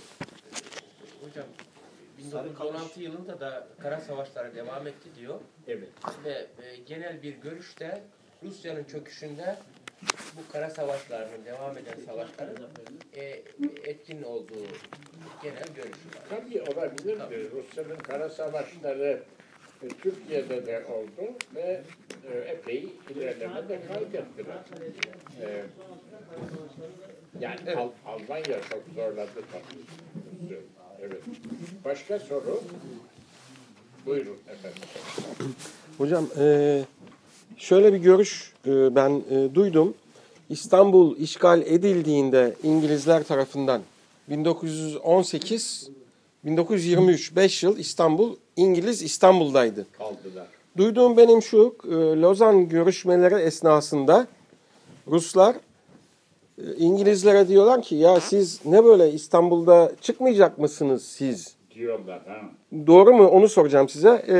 Speaker 5: Hocam bin dokuz yüz on altı yılında da kara savaşları devam etti diyor.
Speaker 1: Evet.
Speaker 5: Ve e, genel bir görüşte Rusya'nın çöküşünde bu kara savaşlarının, devam eden savaşların e, etkin olduğu genel görüşü var.
Speaker 1: Tabii olabilir.
Speaker 5: Tabii.
Speaker 1: Rusya'nın kara savaşları e, Türkiye'de de oldu ve e, epey ilerleme de kaydettiler. E, yani
Speaker 5: Evet.
Speaker 1: Al- Almanya çok zorladı tabii. Evet. Başka soru? Buyurun efendim.
Speaker 4: Hocam eee, şöyle bir görüş eee, ben eee, duydum. İstanbul işgal edildiğinde İngilizler tarafından bin dokuz yüz on sekiz bin dokuz yüz yirmi üç beş yıl İstanbul İngiliz İstanbul'daydı.
Speaker 1: Kaldılar.
Speaker 4: Duyduğum benim şu, eee, Lozan görüşmeleri esnasında Ruslar e, İngilizlere diyorlar ki ya siz ne böyle İstanbul'da çıkmayacak mısınız siz?
Speaker 1: Diyorlar ha.
Speaker 4: Doğru mu? Onu soracağım size. E,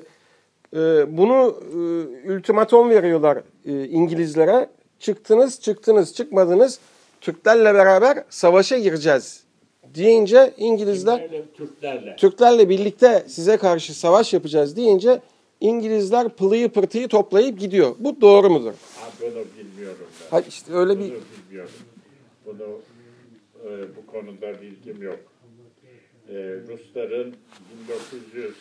Speaker 4: e, bunu e, ultimatom veriyorlar e, İngilizlere. Çıktınız, çıktınız, çıkmadınız. Türklerle beraber savaşa gireceğiz deyince İngilizler
Speaker 1: Kimlerle? Türklerle.
Speaker 4: Türklerle birlikte size karşı savaş yapacağız deyince İngilizler pılıyı pırtıyı toplayıp gidiyor. Bu doğru mudur?
Speaker 1: Ha, bunu bilmiyorum ben.
Speaker 4: Ha işte öyle
Speaker 1: Bunu
Speaker 4: bir
Speaker 1: bilmiyorum. Bunu e, bu konuda bilgim yok. E, Rusların bin dokuz yüz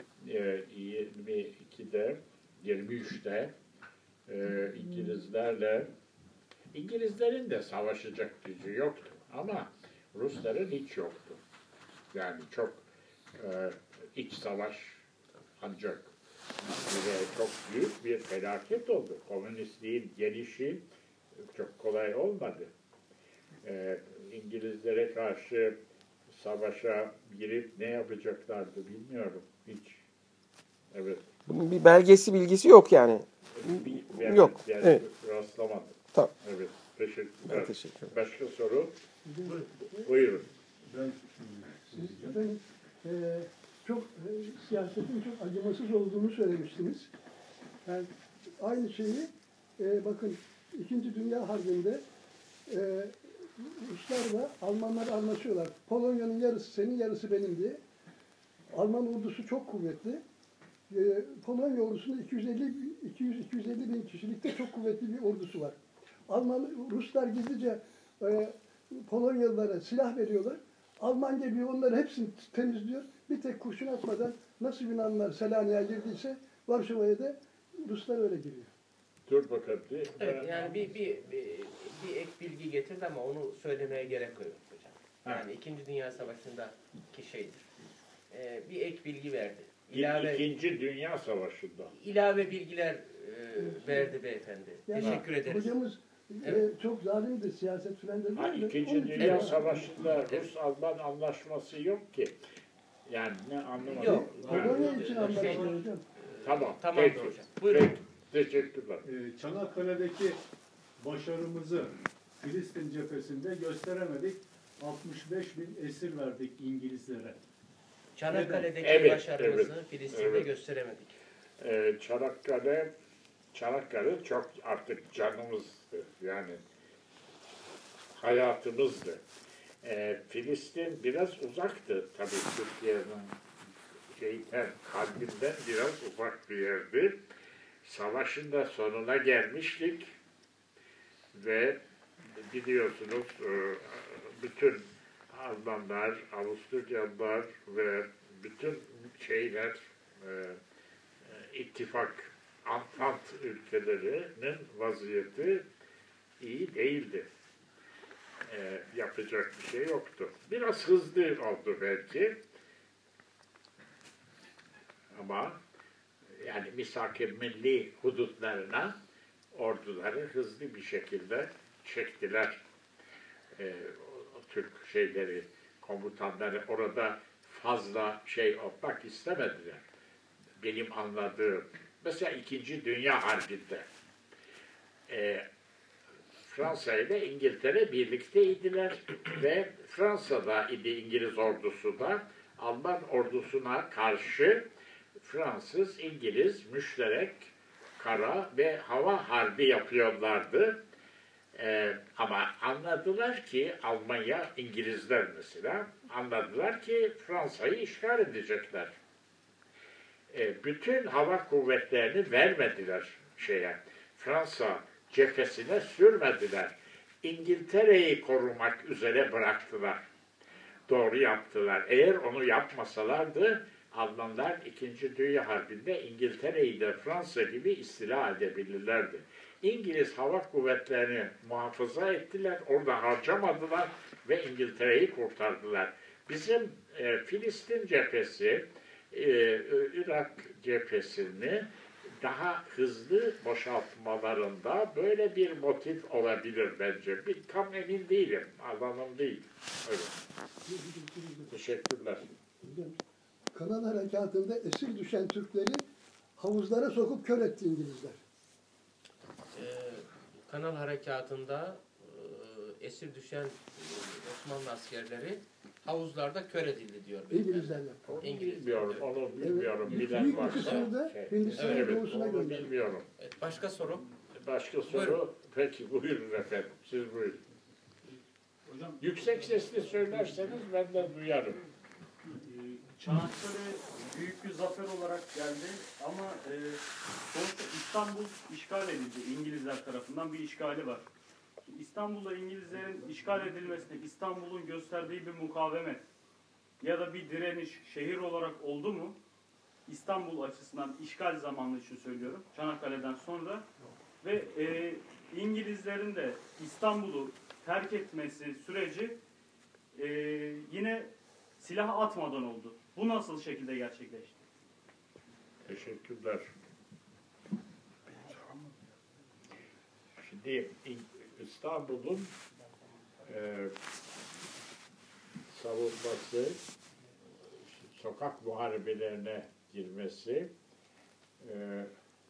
Speaker 1: yirmi ikide, yirmi üçte e, İngilizlerle İngilizlerin de savaşacak gücü yoktu ama Rusların hiç yoktu. Yani çok e, iç savaş ancak ve çok büyük bir felaket oldu. Komünistliğin gelişi çok kolay olmadı. E, İngilizlere karşı savaşa girip ne yapacaklardı bilmiyorum hiç. Evet.
Speaker 4: bunun bir belgesi bilgisi yok yani.
Speaker 1: Bir, bir,
Speaker 4: Yok,
Speaker 1: Yani
Speaker 4: evet.
Speaker 1: rastlamadım.
Speaker 4: Tamam.
Speaker 1: Evet. Teşekkürler.
Speaker 4: Ben teşekkür ederim.
Speaker 1: Başka soru? Buyurun.
Speaker 2: Siz efendim e, çok e, siyasetin çok acımasız olduğunu söylemiştiniz. Yani aynı şeyi e, bakın İkinci Dünya Harbi'nde e, Ruslarla Almanlar anlaşıyorlar. Polonya'nın yarısı senin, yarısı benim diye. Alman ordusu çok kuvvetli. E, Polonya ordusunun iki yüz elli iki yüz iki yüz elli bin kişilikte çok kuvvetli bir ordusu var. Alman Ruslar gizlice e, Polonyalılara silah veriyorlar. Alman geliyor, onları hepsini temizliyor. Bir tek kurşun atmadan nasıl Yunanlar Selanik'e girdiyse Varşova'ya da Ruslar öyle giriyor.
Speaker 1: Dur bakalım. Bir,
Speaker 5: Evet, yani bir, bir, bir, bir ek bilgi getirdi ama onu söylemeye gerek yok hocam. Yani İkinci Dünya Savaşı'ndaki şeydir. Ee, bir ek bilgi verdi. İlave,
Speaker 1: İkinci Dünya Savaşı'nda.
Speaker 5: ilave bilgiler e, verdi beyefendi.
Speaker 2: Yani
Speaker 5: Teşekkür ederiz.
Speaker 2: Hocamız
Speaker 5: Evet.
Speaker 2: e, çok zalimdi siyaset filan dedi.
Speaker 1: Ha,
Speaker 2: de,
Speaker 1: İkinci
Speaker 2: onun için-
Speaker 1: Dünya
Speaker 5: Evet.
Speaker 1: Savaşı'nda Rus-Alman anlaşması yok ki. Yani ne anlamadım.
Speaker 5: Yok.
Speaker 1: Ha,
Speaker 2: Polonya için
Speaker 5: Şey-
Speaker 2: anlaşılıyor hocam.
Speaker 1: Tamam.
Speaker 5: Tamam
Speaker 1: Peki.
Speaker 5: hocam. Buyurun.
Speaker 1: Peki. Teşekkürler.
Speaker 7: Ee, Çanakkale'deki başarımızı Filistin cephesinde gösteremedik. altmış beş bin esir verdik İngilizlere.
Speaker 5: Çanakkale'deki
Speaker 1: Evet,
Speaker 5: başarımızı
Speaker 1: evet,
Speaker 5: Filistin'de
Speaker 1: evet.
Speaker 5: gösteremedik.
Speaker 1: Ee, Çanakkale, Çanakkale çok artık canımızdı. Yani hayatımızdı. Ee, Filistin biraz uzaktı tabii Türkiye'nin şeyden, kalbinden biraz ufak bir yerdi. Savaşın da sonuna gelmiştik ve biliyorsunuz e, bütün Almanlar, Avusturyalılar ve bütün şeyler e, e, ittifak, Antant ülkelerinin vaziyeti iyi değildi. E, yapacak bir şey yoktu. Biraz hızlı oldu belki. Ama yani misak-ı milli hudutlarına orduları hızlı bir şekilde çektiler. Ee, o, o Türk şeyleri, komutanları orada fazla şey olmak istemediler. Benim anladığım, mesela İkinci Dünya Harbi'nde e, Fransa ile İngiltere birlikteydiler ve Fransa'da idi İngiliz ordusu da Alman ordusuna karşı Fransız, İngiliz, müşterek kara ve hava harbi yapıyorlardı. Ee, ama anladılar ki Almanya, İngilizler mesela anladılar ki Fransa'yı işgal edecekler. Ee, bütün hava kuvvetlerini vermediler şeye. Fransa cephesine sürmediler. İngiltere'yi korumak üzere bıraktılar. Doğru yaptılar. Eğer onu yapmasalardı Almanlar İkinci Dünya Harbi'nde İngiltere'yi de Fransa gibi istila edebilirlerdi. İngiliz hava kuvvetlerini muhafaza ettiler, orada harcamadılar ve İngiltere'yi kurtardılar. Bizim e, Filistin cephesi, e, Irak cephesini daha hızlı boşaltmalarında böyle bir motif olabilir bence. Bir, tam emin değilim, alanım değil. Evet. Teşekkürler.
Speaker 2: Kanal Harekatı'nda esir düşen Türkleri havuzlara sokup kör etti İngilizler.
Speaker 5: Ee, Kanal Harekatı'nda e, esir düşen e, Osmanlı askerleri havuzlarda kör edildi diyor.
Speaker 2: İngilizlerle.
Speaker 1: Onu
Speaker 5: İngiliz.
Speaker 1: bilmiyorum, onu bilmiyorum.
Speaker 2: Evet.
Speaker 1: Bilen
Speaker 2: Büyük bir
Speaker 1: varsa.
Speaker 2: kısmını da
Speaker 1: şey,
Speaker 2: Hindistan'ın
Speaker 1: evet,
Speaker 2: doğusuna
Speaker 1: onu
Speaker 2: gönderdi.
Speaker 1: bilmiyorum.
Speaker 5: Evet, başka soru?
Speaker 1: Başka soru?
Speaker 5: Buyurun.
Speaker 1: Peki buyurun efendim. Siz buyurun.
Speaker 8: Hocam,
Speaker 1: Yüksek sesli söylerseniz ben de duyarım.
Speaker 8: e, Çanakkale büyük bir zafer olarak geldi ama e, sonuçta İstanbul işgal edildi. İngilizler tarafından bir işgali var. İstanbul'da İngilizlerin işgal edilmesine İstanbul'un gösterdiği bir mukavemet ya da bir direniş şehir olarak oldu mu? İstanbul açısından işgal zamanı için söylüyorum. Çanakkale'den sonra ve e, İngilizlerin de İstanbul'u terk etmesi süreci e, yine silah atmadan oldu. Bu nasıl şekilde gerçekleşti?
Speaker 1: Teşekkürler. Şimdi İstanbul'un e, savunması, sokak muharebelerine girmesi, e,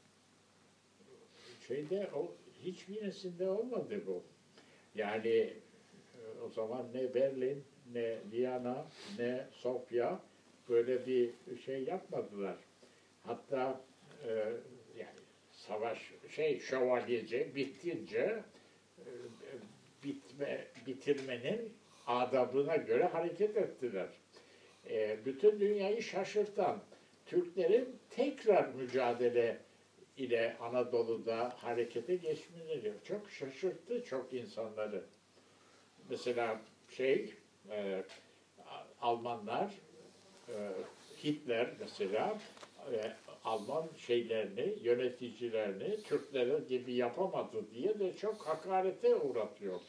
Speaker 1: şeyde o hiçbirisinde olmadı bu. Yani e, o zaman ne Berlin, ne Viyana, ne Sofya böyle bir şey yapmadılar. Hatta e, yani savaş şey şövalyece bitince e, bitme bitirmenin adabına göre hareket ettiler. E, bütün dünyayı şaşırtan Türklerin tekrar mücadele ile Anadolu'da harekete geçmeleri çok şaşırttı çok insanları. Mesela şey e, Almanlar e, Hitler mesela e, Alman şeylerini, yöneticilerini Türklere gibi yapamadı diye de çok hakarete uğratıyor.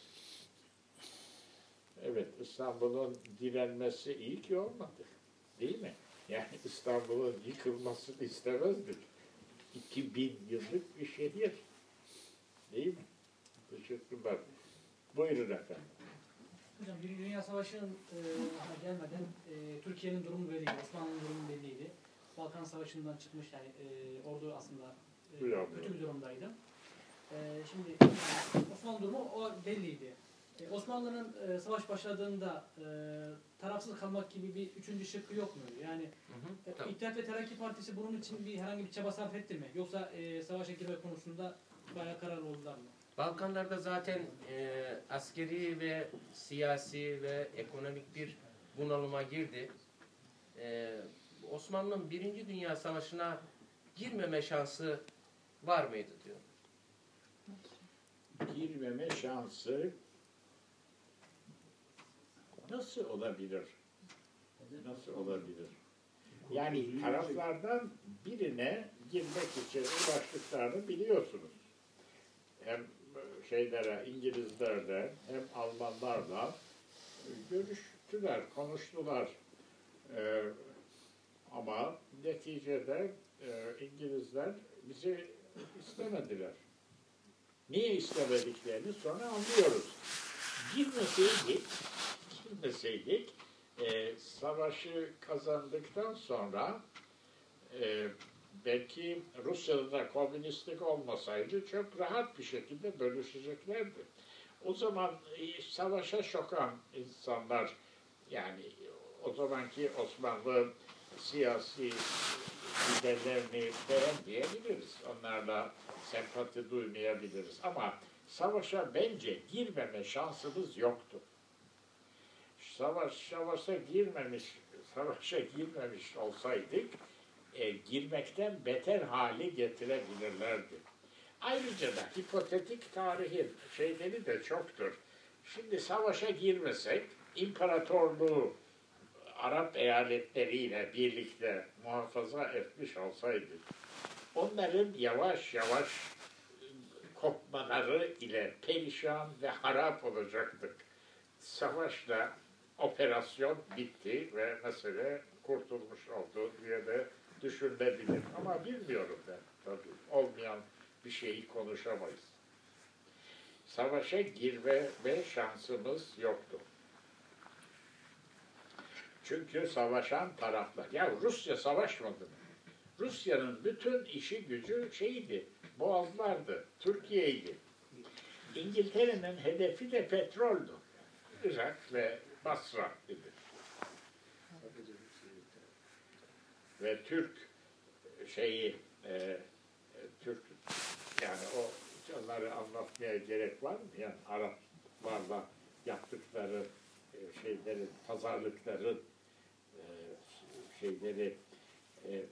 Speaker 1: Evet, İstanbul'un direnmesi iyi ki olmadı. Değil mi? Yani İstanbul'un yıkılmasını istemezdik. iki bin yıllık bir şehir. Değil mi? Teşekkürler. Buyurun efendim.
Speaker 9: Hocam Birinci Dünya Savaşı'nın e, gelmeden e, Türkiye'nin durumu belliydi, Osmanlı'nın durumu belliydi. Balkan Savaşı'ndan çıkmış yani e, ordu aslında e, kötü bir durumdaydı. E, şimdi Osmanlı durumu o belliydi. E, Osmanlı'nın e, savaş başladığında e, tarafsız kalmak gibi bir üçüncü şıkkı yok muydu? Yani
Speaker 5: Hı hı,
Speaker 9: e,
Speaker 5: tamam.
Speaker 9: İttihat ve Terakki Partisi bunun için bir herhangi bir çaba sarf etti mi? Yoksa e, savaşa girme konusunda bayağı kararlı oldular mı?
Speaker 5: Balkanlarda zaten e, askeri ve siyasi ve ekonomik bir bunalıma girdi. E, Osmanlı'nın Birinci Dünya Savaşı'na girmeme şansı var mıydı diyor.
Speaker 1: Girmeme şansı nasıl olabilir? Nasıl olabilir? Yani taraflardan birine girmek için uğraştıklarını biliyorsunuz. Hem şeylere, İngilizlerle hem Almanlarla görüştüler, konuştular. Ee, ama neticede e, İngilizler bizi istemediler. Niye istemediklerini sonra anlıyoruz. Girmeseydik, girmeseydik e, savaşı kazandıktan sonra e, belki Rusya'da komünistlik olmasaydı çok rahat bir şekilde bölüşeceklerdi. O zaman e, savaşa şokan insanlar, yani o zamanki Osmanlı siyasi liderlerini beğenmeyebiliriz. Onlarla sempati duymayabiliriz. Ama savaşa bence girmeme şansımız yoktu. Savaş, savaşa girmemiş, savaşa girmemiş olsaydık e, girmekten beter hale getirebilirlerdi. Ayrıca da hipotetik tarihin şeyleri de çoktur. Şimdi savaşa girmesek imparatorluğu Arap eyaletleriyle birlikte muhafaza etmiş olsaydık, onların yavaş yavaş kopmaları ile perişan ve harap olacaktık. Savaşla operasyon bitti ve mesele kurtulmuş oldu diye de düşünülebilir. Ama bilmiyorum ben tabii. Olmayan bir şeyi konuşamayız. Savaşa girme ve şansımız yoktu. Çünkü savaşan taraflar, ya Rusya savaşmadı mı? Rusya'nın bütün işi gücü şeydi, boğazlardı, Türkiye'ydi. İngiltere'nin hedefi de petroldü. Irak ve Basra idi. Ve Türk şeyi, e, e, Türk yani o onları anlatmaya gerek var mı? Yani Araplarla yaptıkları e, şeyleri, pazarlıkların e, şeyleri e,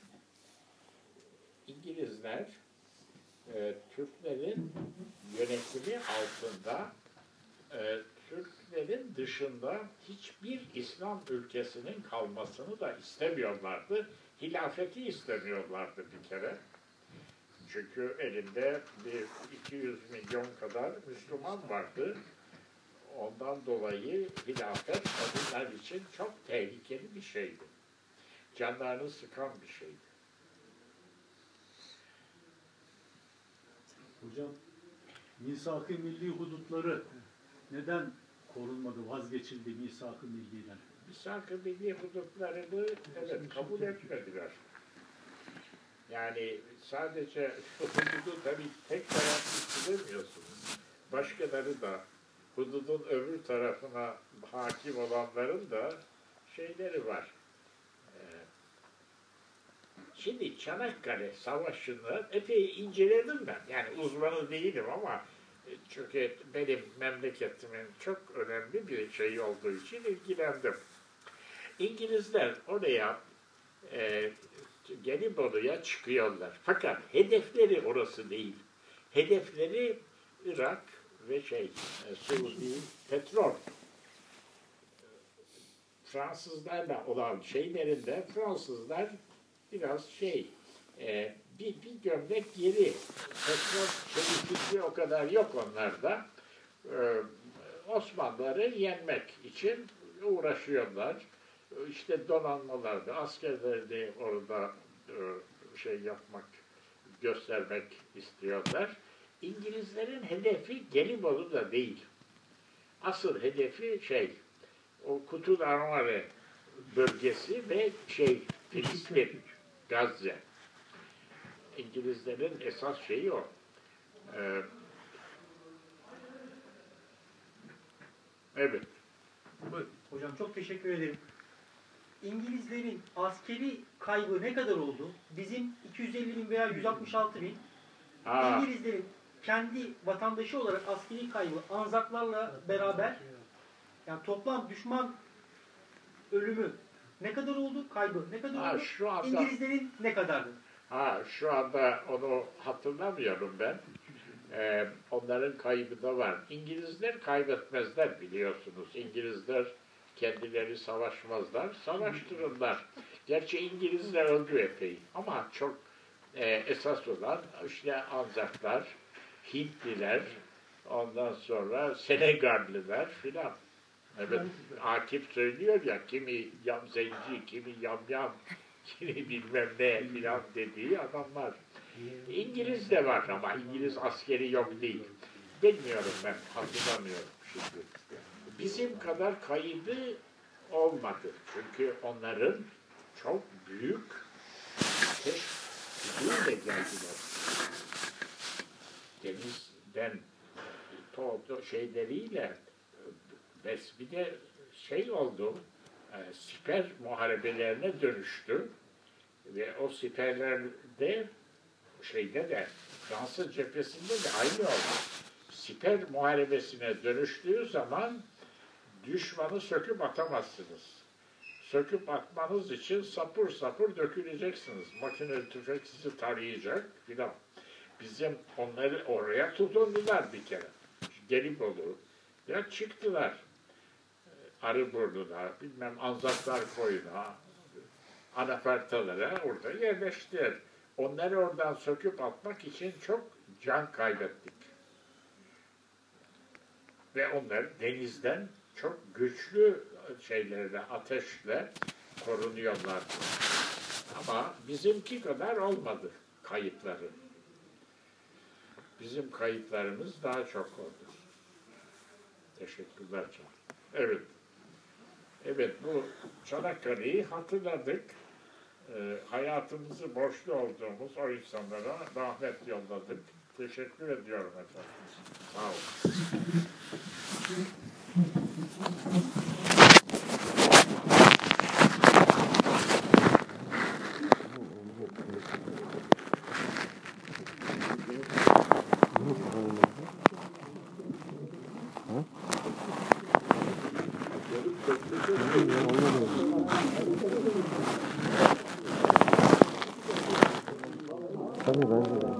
Speaker 1: İngilizler e, Türklerin yönetimi altında e, Türklerin dışında hiçbir İslam ülkesinin kalmasını da istemiyorlardı. Hilafeti istemiyorlardı bir kere. Çünkü elinde bir iki yüz milyon kadar Müslüman vardı. Ondan dolayı hilafet onlar için çok tehlikeli bir şeydi. Canlarını sıkan bir şeydi.
Speaker 7: Hocam, misak-ı milli hudutları neden korunmadı, vazgeçildi misak-ı milliden?
Speaker 1: Misak-ı milli hudutlarını evet kabul etmediler. Yani sadece hududu tabii tek taraflı istemiyorsunuz. Başkaları da hududun öbür tarafına hakim olanların da şeyleri var. Şimdi Çanakkale Savaşı'nı epey inceledim ben. Yani uzmanı değilim ama çünkü benim memleketimin çok önemli bir şey olduğu için ilgilendim. İngilizler oraya e, Gelibolu'ya çıkıyorlar. Fakat hedefleri orası değil. Hedefleri Irak ve şey e, Suudi petrol. Fransızlarla olan şeylerinde Fransızlar biraz şey, e, bir, bir gömlek geri. Petrol çeliklikli o kadar yok onlarda. E, Osmanlıları yenmek için uğraşıyorlar. İşte donanmalarda, askerleri de orada e, şey yapmak, göstermek istiyorlar. İngilizlerin hedefi Gelibolu'da değil. Asıl hedefi şey, o Kutul-Armare bölgesi ve şey, Filistin, Gazze. İngilizlerin esas şeyi o. Ee, evet.
Speaker 10: Hocam çok teşekkür ederim. İngilizlerin askeri kaybı ne kadar oldu? Bizim iki yüz elli bin veya yüz altmış altı bin.
Speaker 1: Aa.
Speaker 10: İngilizlerin kendi vatandaşı olarak askeri kaybı Anzaklarla beraber yani toplam düşman ölümü ne kadar oldu? Kaybı ne kadar
Speaker 1: Ha,
Speaker 10: oldu?
Speaker 1: şu anda,
Speaker 10: İngilizlerin ne kadardı?
Speaker 1: ha, şu anda onu hatırlamıyorum ben. Ee, onların kaybı da var. İngilizler kaybetmezler biliyorsunuz. İngilizler kendileri savaşmazlar, savaştırırlar. Gerçi İngilizler öldü epey ama çok e, esas olan işte Anzaklar, Hintliler, ondan sonra Senegalliler filan. Evet, Akif söylüyor ya, kimi yam zenci, kimi yam yam, kimi bilmem ne filan dediği adamlar. İngiliz de var ama İngiliz askeri yok değil. Bilmiyorum ben, hatırlamıyorum şimdi. Bizim kadar kaybı olmadı. Çünkü onların çok büyük ateş gücüyle geldiler. Denizden to şeyleriyle bir de şey oldu, e, siper muharebelerine dönüştü ve o siperlerde şeyde de Fransız cephesinde de aynı oldu. Siper muharebesine dönüştüğü zaman düşmanı söküp atamazsınız. Söküp atmanız için sapır sapır döküleceksiniz. Makine tüfek sizi tarayacak filan. Bizim onları oraya tutundular bir kere. Gelibolu. Ya çıktılar. Arıburnu'na, bilmem Anzaklar Koyu'na, anafartalara orada yerleştiler. Onları oradan söküp atmak için çok can kaybettik. Ve onlar denizden çok güçlü şeylerle, ateşle korunuyorlar. Ama bizimki kadar olmadı kayıpları. Bizim kayıplarımız daha çok oldu. Teşekkürler canım. Evet. Evet, bu Çanakkale'yi hatırladık. e, hayatımızı borçlu olduğumuz o insanlara rahmet yolladık. Teşekkür ediyorum efendim. Sağ olun.
Speaker 4: Tabii bence de.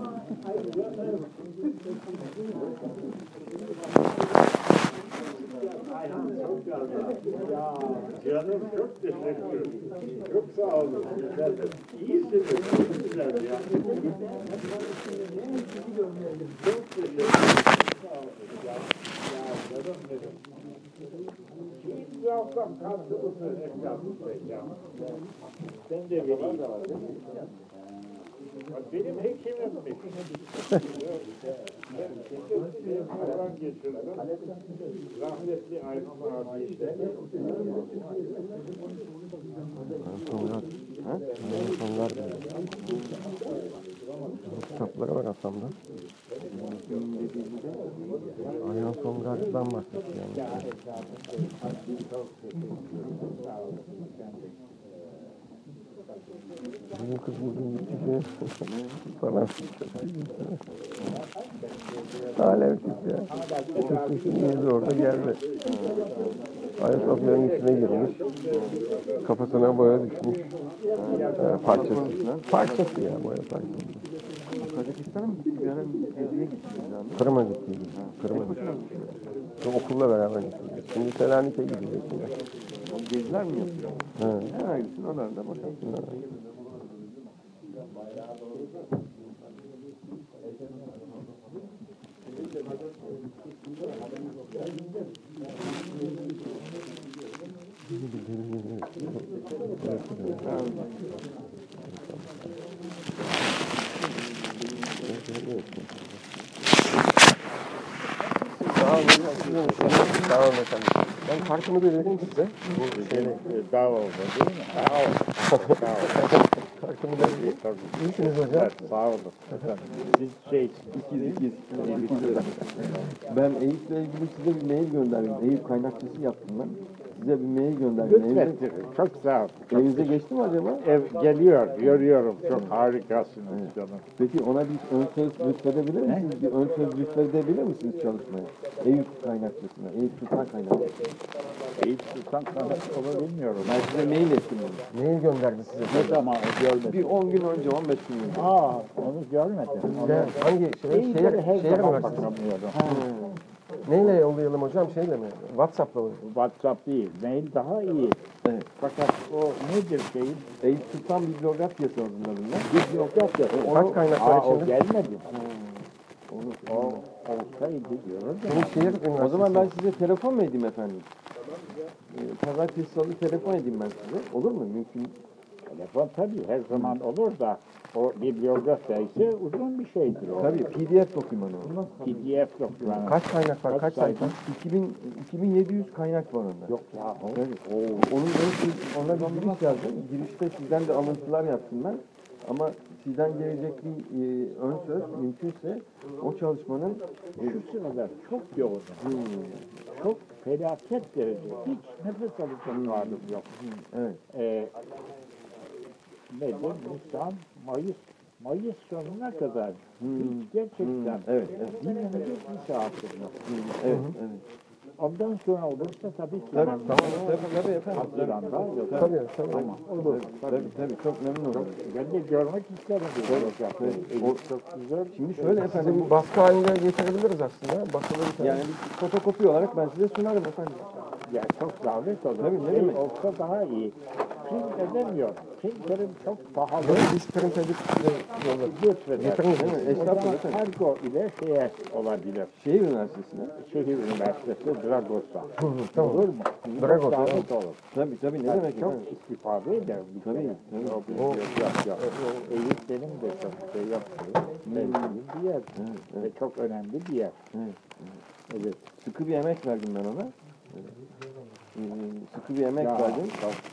Speaker 1: Ya canım çok teşekkür ederim. Çok sağ olun. Efendim. İyisiniz. Çok güzel ya. Çok teşekkür ederim. Sağ olun. Ya, ya canım benim. Hiç yapsam karşılıklı evladım ben ya. Sen de bileyim. Benim hekimimmiş. Ben hayvan geçirdim. Rahmetli Ayhan abi işte.
Speaker 4: Sonlar. Ha? Sonlar. Kitapları var aslında. Ayhan Songar'dan bahsediyor yani. Bizim kız bugün gitti falan. Alev çıktı ya. Çok kuşun orada geldi. Ayasofya'nın içine girmiş. Kafasına boya düşmüş. Ee, parçası. Parçası ya, boya parçası.
Speaker 11: Kazakistan'a mı gitti? Bir ara geziye gittiniz abi.
Speaker 4: Kırım'a gittiydi. Kırım'a gitti. Okulla beraber gittiydi. Şimdi Selanik'e gidiyor.
Speaker 11: Geziler mi yapıyor?
Speaker 4: Evet.
Speaker 11: Her gitsin oralarda bakalım.
Speaker 4: Evet. Sağ olun. Sağ olun efendim. Ben kartımı da vereyim size. Bu şeyle.
Speaker 1: Dağ oldu değil mi? Dağ oldu. Dağ oldu.
Speaker 4: Kartımı da vereyim. İyisiniz hocam.
Speaker 1: Evet, sağ olun. Siz şey,
Speaker 11: İkiz ikiz. Ben Eyüp'le ilgili size bir mail gönderdim. Eyüp kaynakçısı yaptım ben. Size bir mail gönderdim.
Speaker 1: lütfen. Çok sağ olun.
Speaker 11: Evinize geçti mi acaba?
Speaker 1: Ev geliyor, görüyorum. Çok harikasınız
Speaker 11: Evet.
Speaker 1: canım.
Speaker 11: Peki ona bir ön söz lütfedebilir misiniz? Bir ön söz lütfedebilir misiniz çalışmaya? Eyüp kaynakçısına, Eyüp Sultan kaynakçısı.
Speaker 1: Eyüp Sultan Kaynakçı olur bilmiyorum.
Speaker 11: Ben size mail ettim onu.
Speaker 4: Mail gönderdi size.
Speaker 1: Ne zaman görmedim?
Speaker 11: Bir on gün önce, on beş gün önce.
Speaker 1: Aa, onu görmedim.
Speaker 4: Ya, hangi şey?
Speaker 1: Eyüp'e her
Speaker 4: Şehir, şehir
Speaker 1: zaman
Speaker 4: mi
Speaker 1: bakamıyorum.
Speaker 4: Neyle yollayalım hocam? Şeyle mi? WhatsApp'la mı?
Speaker 1: WhatsApp değil, mail daha iyi.
Speaker 11: Evet.
Speaker 1: Fakat o nedir şeyin?
Speaker 11: Eyüp Sultan bibliografyası hazırladım ben.
Speaker 1: Bibliografya.
Speaker 4: Kaç kaynak var
Speaker 1: Aa, o
Speaker 4: içinde?
Speaker 1: gelmedi.
Speaker 11: Onu,
Speaker 1: O olsaydı görürdüm.
Speaker 4: Senin şehir üniversitesi.
Speaker 11: o zaman ben size telefon mu edeyim efendim? Ee, Pazartesi salı telefon edeyim ben size. Olur mu? Mümkün.
Speaker 1: Telefon tabii her zaman olur da o bibliografya ise uzun bir şeydir o.
Speaker 11: Tabii P D F dokümanı o.
Speaker 1: P D F dokümanı.
Speaker 4: Kaç kaynak var? Kaç sayfa?
Speaker 11: iki bin, iki bin yedi yüz kaynak var onda.
Speaker 1: Yok ya. O,
Speaker 11: Tabii. Onun ön, ona bir giriş yazdım. Girişte sizden de alıntılar yaptım ben. Ama sizden gelecek bir e, ön söz mümkünse o çalışmanın
Speaker 1: şu sırada çok yoğun.
Speaker 11: hmm,
Speaker 1: Çok felaket derece. Hiç nefes alacak halim yok.
Speaker 11: evet.
Speaker 1: Ee, nedir? Nisan, Mayıs. Mayıs sonuna kadar
Speaker 11: Hmm.
Speaker 1: hiç gerçekten
Speaker 11: Hmm, evet, evet.
Speaker 1: dinlenecek bir saatim yok.
Speaker 11: Evet, evet.
Speaker 1: Ondan sonra olursa tabii ki
Speaker 11: Tabii,
Speaker 1: ben
Speaker 11: tamam, tabii, tabii efendim.
Speaker 1: Haziran'da yok.
Speaker 4: Tabii, tabii.
Speaker 1: Ama olur.
Speaker 11: Tabii, tabii, çok memnun olurum.
Speaker 1: Ben de görmek isterim.
Speaker 11: Tabii.
Speaker 1: O çok güzel.
Speaker 11: Şimdi şöyle
Speaker 4: Size
Speaker 11: efendim,
Speaker 4: bir baskı halinde getirebiliriz aslında. Basılı bir tane.
Speaker 11: yani bir fotokopi olarak ben size sunarım efendim.
Speaker 1: Ya çok zahmet olur.
Speaker 11: Tabii, ne
Speaker 1: Şey
Speaker 11: demek?
Speaker 1: olsa daha iyi. Print edemiyorum. Printlerim çok pahalı.
Speaker 4: Bunu biz print edip size yollarız.
Speaker 1: Lütfen.
Speaker 4: Getirin
Speaker 11: Değil mi?
Speaker 1: O
Speaker 11: Estağfurullah
Speaker 1: zaman
Speaker 11: efendim.
Speaker 1: kargo ile şeye olabilir.
Speaker 11: Şehir Üniversitesi'ne.
Speaker 1: Şehir Üniversitesi Dragos'a.
Speaker 4: Tamam.
Speaker 1: Olur mu?
Speaker 4: Dragos,
Speaker 1: Çok
Speaker 4: evet.
Speaker 1: zahmet olur.
Speaker 11: Tabii tabii ne
Speaker 1: Ben
Speaker 11: demek
Speaker 1: çok
Speaker 11: efendim.
Speaker 1: istifade ederim. bir
Speaker 11: Tabii,
Speaker 1: kere.
Speaker 11: tabii.
Speaker 1: O bibliografya. Eyüp benim de çok şey yaptığım, sevdiğim bir yer.
Speaker 11: Evet,
Speaker 1: Ve
Speaker 11: evet,
Speaker 1: çok önemli bir yer.
Speaker 11: evet.
Speaker 1: Evet.
Speaker 11: Sıkı bir emek verdim ben ona. Evet. e, sıkı bir emek
Speaker 1: Ya,
Speaker 11: verdim.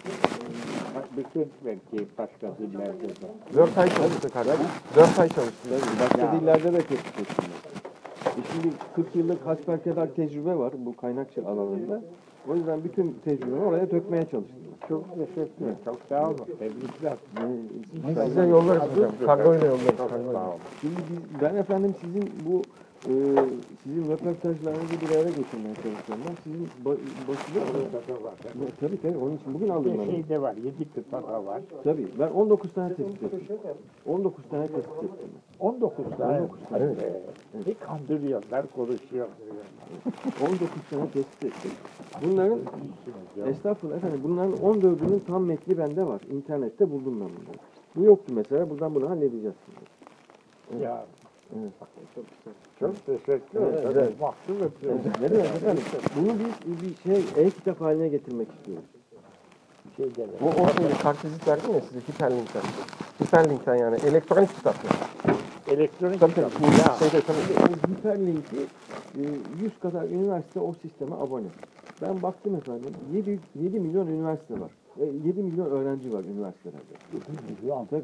Speaker 1: Bütün belki başka dillerde de.
Speaker 4: Dört ay çalıştık kardeşim. Dört ay çalıştık.
Speaker 11: Tabii, başka
Speaker 1: Ya.
Speaker 11: dillerde de tespit ettim. E şimdi kırk yıllık hasbelkader tecrübe var bu kaynakçı alanında. O yüzden bütün tecrübemi oraya dökmeye çalıştım.
Speaker 1: Çok teşekkür ederim. Çok sağ olun. Tebrikler.
Speaker 11: Ee,
Speaker 4: Size yollarız hocam. Kargoyla yollarız.
Speaker 1: Çok
Speaker 4: Kargoyla.
Speaker 1: sağ olun.
Speaker 11: Şimdi biz, ben efendim sizin bu e, sizin röportajlarınızı bir araya getirmeye çalışıyorum. Ben sizin ba, başında... Tabii tabii onun için bugün aldım
Speaker 1: Bir
Speaker 11: ben.
Speaker 1: şey de var. Yedi kıtada var.
Speaker 11: Tabii ben on dokuz tane tespit ettim. on dokuz tane tespit ettim.
Speaker 1: on dokuz tane.
Speaker 11: on dokuz tane.
Speaker 1: Evet. Bir kandırıyorlar, konuşuyor.
Speaker 11: on dokuz tane tespit ettim. Bunların estağfurullah efendim bunların on dördünün tam metni bende var. İnternette buldum ben bunları. Bu yoktu mesela. Buradan bunu halledeceğiz şimdi. Evet.
Speaker 1: Ya.
Speaker 11: Evet.
Speaker 1: Çok teşekkür
Speaker 11: Evet,
Speaker 1: ederim.
Speaker 11: evet.
Speaker 1: Mahcup ediyorum.
Speaker 11: Ne demek efendim? Bunu biz bir şey e-kitap haline getirmek istiyoruz.
Speaker 1: Bir şey de
Speaker 4: Bu o şimdi kartvizit verdim ya size hiperlinkten. Hiperlinkten yani elektronik kitap.
Speaker 1: Elektronik
Speaker 4: Tabii
Speaker 1: kitap.
Speaker 4: tabii.
Speaker 1: Ya.
Speaker 4: Şeyde, tabii.
Speaker 11: Bu hiperlink'i e, yüz kadar üniversite o sisteme abone. Ben baktım efendim yedi, yedi milyon üniversite var. E, yedi milyon öğrenci var üniversitelerde.
Speaker 1: yedi milyon.
Speaker 11: Tabii.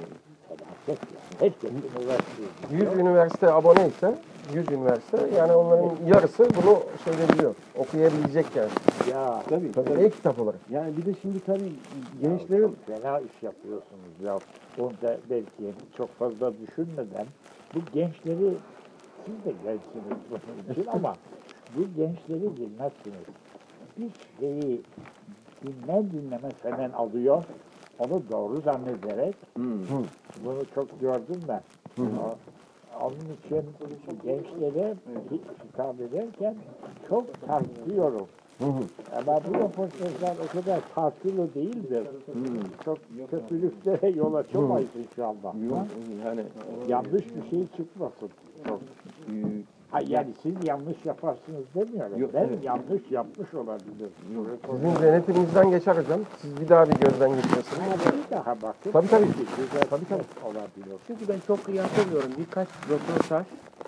Speaker 1: Herkes üniversite.
Speaker 4: yüz üniversite abone ise yüz üniversite yani onların yarısı bunu söyleyebiliyor. Okuyabilecek yani.
Speaker 1: Ya.
Speaker 11: Tabii.
Speaker 4: Tabii e-kitap olarak.
Speaker 11: Yani bir de şimdi tabii gençlerin
Speaker 1: Çok fena iş yapıyorsunuz ya. Onu da belki çok fazla düşünmeden bu gençleri siz de gençsiniz bunun için ama bu gençleri dinlersiniz. Bir şeyi dinler dinlemez hemen alıyor. Onu doğru zannederek bunu çok gördüm ben. O- Onun için gençlere hitap ederken çok tartışıyorum. Ama bu röportajlar o kadar tartılı değildir. Çok kötülüklere yol açamayız inşallah.
Speaker 11: yani
Speaker 1: Yanlış bir şey çıkmasın. Çok. Ha, yani siz yanlış yaparsınız demiyorum.
Speaker 11: Yok,
Speaker 1: ben
Speaker 11: evet.
Speaker 1: yanlış yapmış olabilirim.
Speaker 4: Sizin denetimimizden geçer hocam. Siz bir daha bir gözden geçirirsiniz.
Speaker 1: Bir daha bakın.
Speaker 4: Tabii, tabii.
Speaker 1: Güzel tabii, tabii. olabilir.
Speaker 5: Çünkü ben çok iyi hatırlıyorum. Birkaç röportaj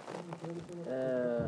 Speaker 5: eee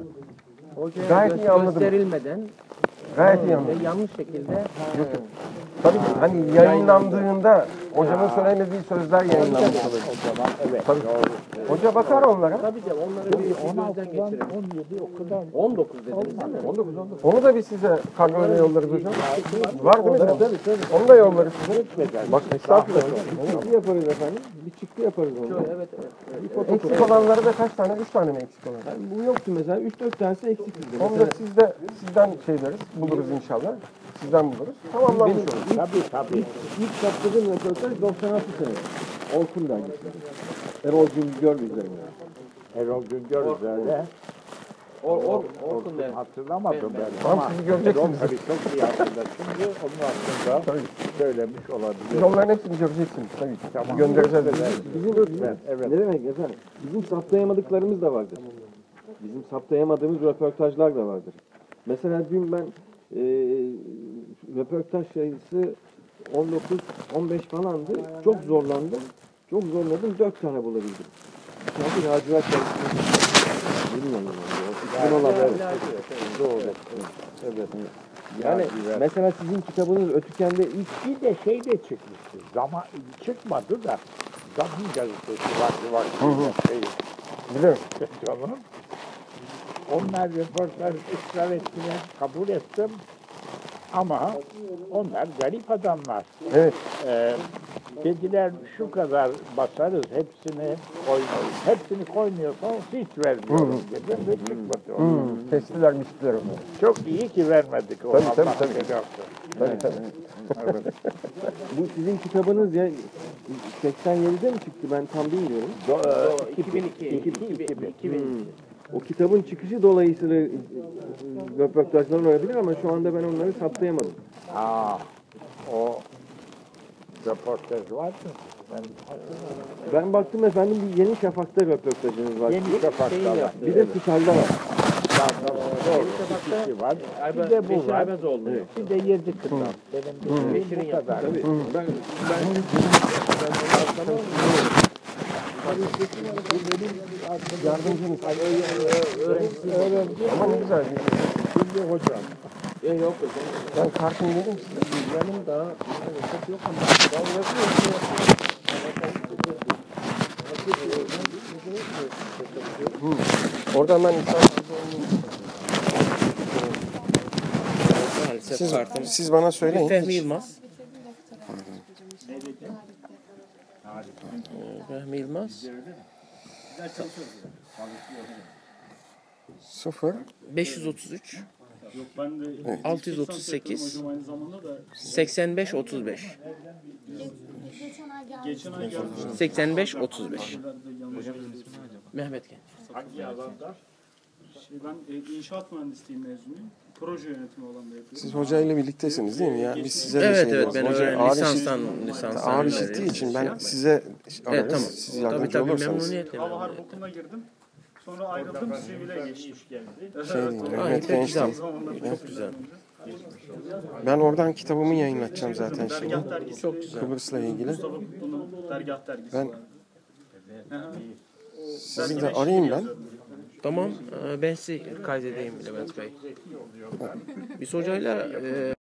Speaker 5: hocaya
Speaker 4: Gayet iyi
Speaker 5: gö-
Speaker 4: anladım.
Speaker 5: gösterilmeden
Speaker 4: Gayet iyi
Speaker 5: ve
Speaker 4: anladım.
Speaker 5: yanlış şekilde
Speaker 4: Yok, yok. Tabii ki hani yayınlandığında hocanın söylemediği sözler yayınlanmış olur.
Speaker 1: O zaman evet.
Speaker 4: Tabii.
Speaker 1: Doğru.
Speaker 4: Hoca bakar onlara.
Speaker 5: tabii de onları bir gözden
Speaker 1: on altıdan
Speaker 5: geçirelim.
Speaker 1: on yedi o kadar.
Speaker 5: on dokuz dediniz değil mi?
Speaker 1: on dokuz on dokuz.
Speaker 4: Onu da biz size kargoyla yollarız hocam. Var değil mi?
Speaker 11: tabii tabii. tabii.
Speaker 4: Onu da yollarız size.
Speaker 1: Etmeden.
Speaker 4: Bak estağfurullah.
Speaker 11: Bir çıktı yaparız efendim. Bir çıktı yaparız onu.
Speaker 5: Şöyle, evet evet. evet.
Speaker 4: Eksik olanları da kaç tane? Üç tane mi eksik olan?
Speaker 11: Yani bu yoktu mesela. üç dört tanesi eksik bizde.
Speaker 4: Onu da
Speaker 11: Mesela
Speaker 4: sizde, sizden şey deriz, buluruz inşallah. Sizden buluruz. Tamamlanmış olur.
Speaker 1: Tabii tabii.
Speaker 11: ilk yaptığım röportaj doksan altı sene. Orkun dergisinde. Erol Güngör üzerine.
Speaker 1: Erol Güngör üzerine.
Speaker 5: Or, or,
Speaker 1: Orkun
Speaker 5: Orkun der.
Speaker 1: hatırlamadım ben.
Speaker 4: Tamam,
Speaker 1: Ama
Speaker 4: sizi göreceksiniz.
Speaker 1: Erol tabii çok iyi hatırlar. Şimdi onun hakkında söylemiş
Speaker 4: Siz
Speaker 1: olabilir.
Speaker 4: onların hepsini göreceksiniz tabii.
Speaker 1: Tamam.
Speaker 4: Göndereceğiz.
Speaker 11: Bizim
Speaker 1: Evet, evet.
Speaker 11: ne demek efendim? Bizim saptayamadıklarımız da vardır. Bizim saptayamadığımız röportajlar da vardır. Mesela dün ben e, röportaj sayısı on dokuz on beş falandı. Çok zorlandım. Çok zorladım. dört tane bulabildim. Çünkü lacivert sayısını bilmiyorum. Yani. O olabilir.
Speaker 1: Doğru. Evet.
Speaker 11: Yani
Speaker 1: Lacivert.
Speaker 11: mesela sizin kitabınız Ötüken'de ilk
Speaker 1: Bir de şey de çıkmıştı. Zaman çıkmadı da Zaman gazetesi vakti vakti şey.
Speaker 4: Biliyorum.
Speaker 1: Canım. Onlar röportaj ısrar ettiler. Kabul ettim. Ama onlar garip adamlar.
Speaker 4: Evet.
Speaker 1: Ee, dediler şu kadar basarız hepsini koymayız. Hepsini koymuyorsanız hiç vermiyorum dedim ve çıkmadı.
Speaker 4: Hmm. Kestiler biçtiler onu.
Speaker 1: Çok iyi ki vermedik. O
Speaker 4: Tabii, tabii,
Speaker 1: Allah
Speaker 4: tabii.
Speaker 1: belası.
Speaker 4: Tabii tabii.
Speaker 1: Evet.
Speaker 11: bu sizin kitabınız ya seksen yedide mi çıktı ben tam bilmiyorum.
Speaker 1: Do-
Speaker 5: iki bin iki.
Speaker 1: iki bin iki.
Speaker 5: iki bin.
Speaker 11: Hmm. O kitabın çıkışı dolayısıyla e, röportajlar olabilir ama şu anda ben onları saptayamadım.
Speaker 1: Aa, o röportaj var mı? Ben
Speaker 11: Ben baktım efendim bir Yeni Şafak'ta röportajınız var.
Speaker 1: Yeni Şafak'ta var.
Speaker 11: Bir de Tutar'da var.
Speaker 1: Doğru. İkisi var. Bir de bu
Speaker 5: Beşir
Speaker 1: var.
Speaker 5: Aybazoğlu.
Speaker 1: Bir de yedi kıtam. Benim bildiğim bu kadar.
Speaker 11: Tabii. Ben, ben
Speaker 4: Yardımcınız.
Speaker 1: Öğrenci.
Speaker 4: Ama ne güzel.
Speaker 1: Şimdi hocam.
Speaker 11: E, yok hocam.
Speaker 4: Ben kartımı dedim size.
Speaker 11: Bilgilerim daha çok yok ama. Ben yazıyorum.
Speaker 4: Hı. Oradan ben insan siz, siz bana söyleyin.
Speaker 5: Fehmi Yılmaz. Fehmi Yılmaz.
Speaker 4: Sıfır.
Speaker 5: beş yüz otuz üç.
Speaker 8: Yok ben de
Speaker 4: Evet.
Speaker 5: altı yüz otuz sekiz.
Speaker 8: hocam aynı zamanda da
Speaker 5: seksen beş otuz beş.
Speaker 8: geçen ay geldi.
Speaker 5: seksen beş otuz beş. Mehmet Genç.
Speaker 1: Hangi alanda?
Speaker 8: Şey, ben e, inşaat mühendisliği mezunuyum. Proje yönetimi olan da yapıyorum.
Speaker 4: Siz hocayla birliktesiniz değil mi ya? Biz size de
Speaker 5: Evet
Speaker 4: şey
Speaker 5: evet
Speaker 4: diyoruz.
Speaker 5: ben
Speaker 4: Hoca
Speaker 5: öğren
Speaker 4: ağır
Speaker 5: lisanstan
Speaker 4: işit-
Speaker 5: lisanstan.
Speaker 4: ağır
Speaker 5: öyle
Speaker 4: işittiği için
Speaker 5: şey
Speaker 4: ben
Speaker 5: yapmayın.
Speaker 4: size ararız.
Speaker 5: Evet tamam.
Speaker 4: Siz
Speaker 5: Tabii
Speaker 4: yardımcı
Speaker 5: tabii
Speaker 4: olursanız.
Speaker 5: memnuniyetle.
Speaker 8: Hava Harp Okulu'na girdim. Sonra ayrıldım, sivile geçtim.
Speaker 4: Şey diyeyim,
Speaker 5: Ay,
Speaker 4: Mehmet
Speaker 5: pek
Speaker 4: Genç'ten.
Speaker 5: güzel. Çok güzel.
Speaker 4: Ben oradan kitabımı yayınlatacağım zaten şimdi.
Speaker 8: Dergah dergisi.
Speaker 5: Çok güzel.
Speaker 4: Kıbrıs'la ilgili.
Speaker 8: Mustafa Kutlu'nun Dergah dergisi
Speaker 4: Ben-
Speaker 8: vardı.
Speaker 4: Sizi de arayayım ben.
Speaker 5: Tamam. e, Ben sizi kaydedeyim Levent Bey. Biz hocayla e,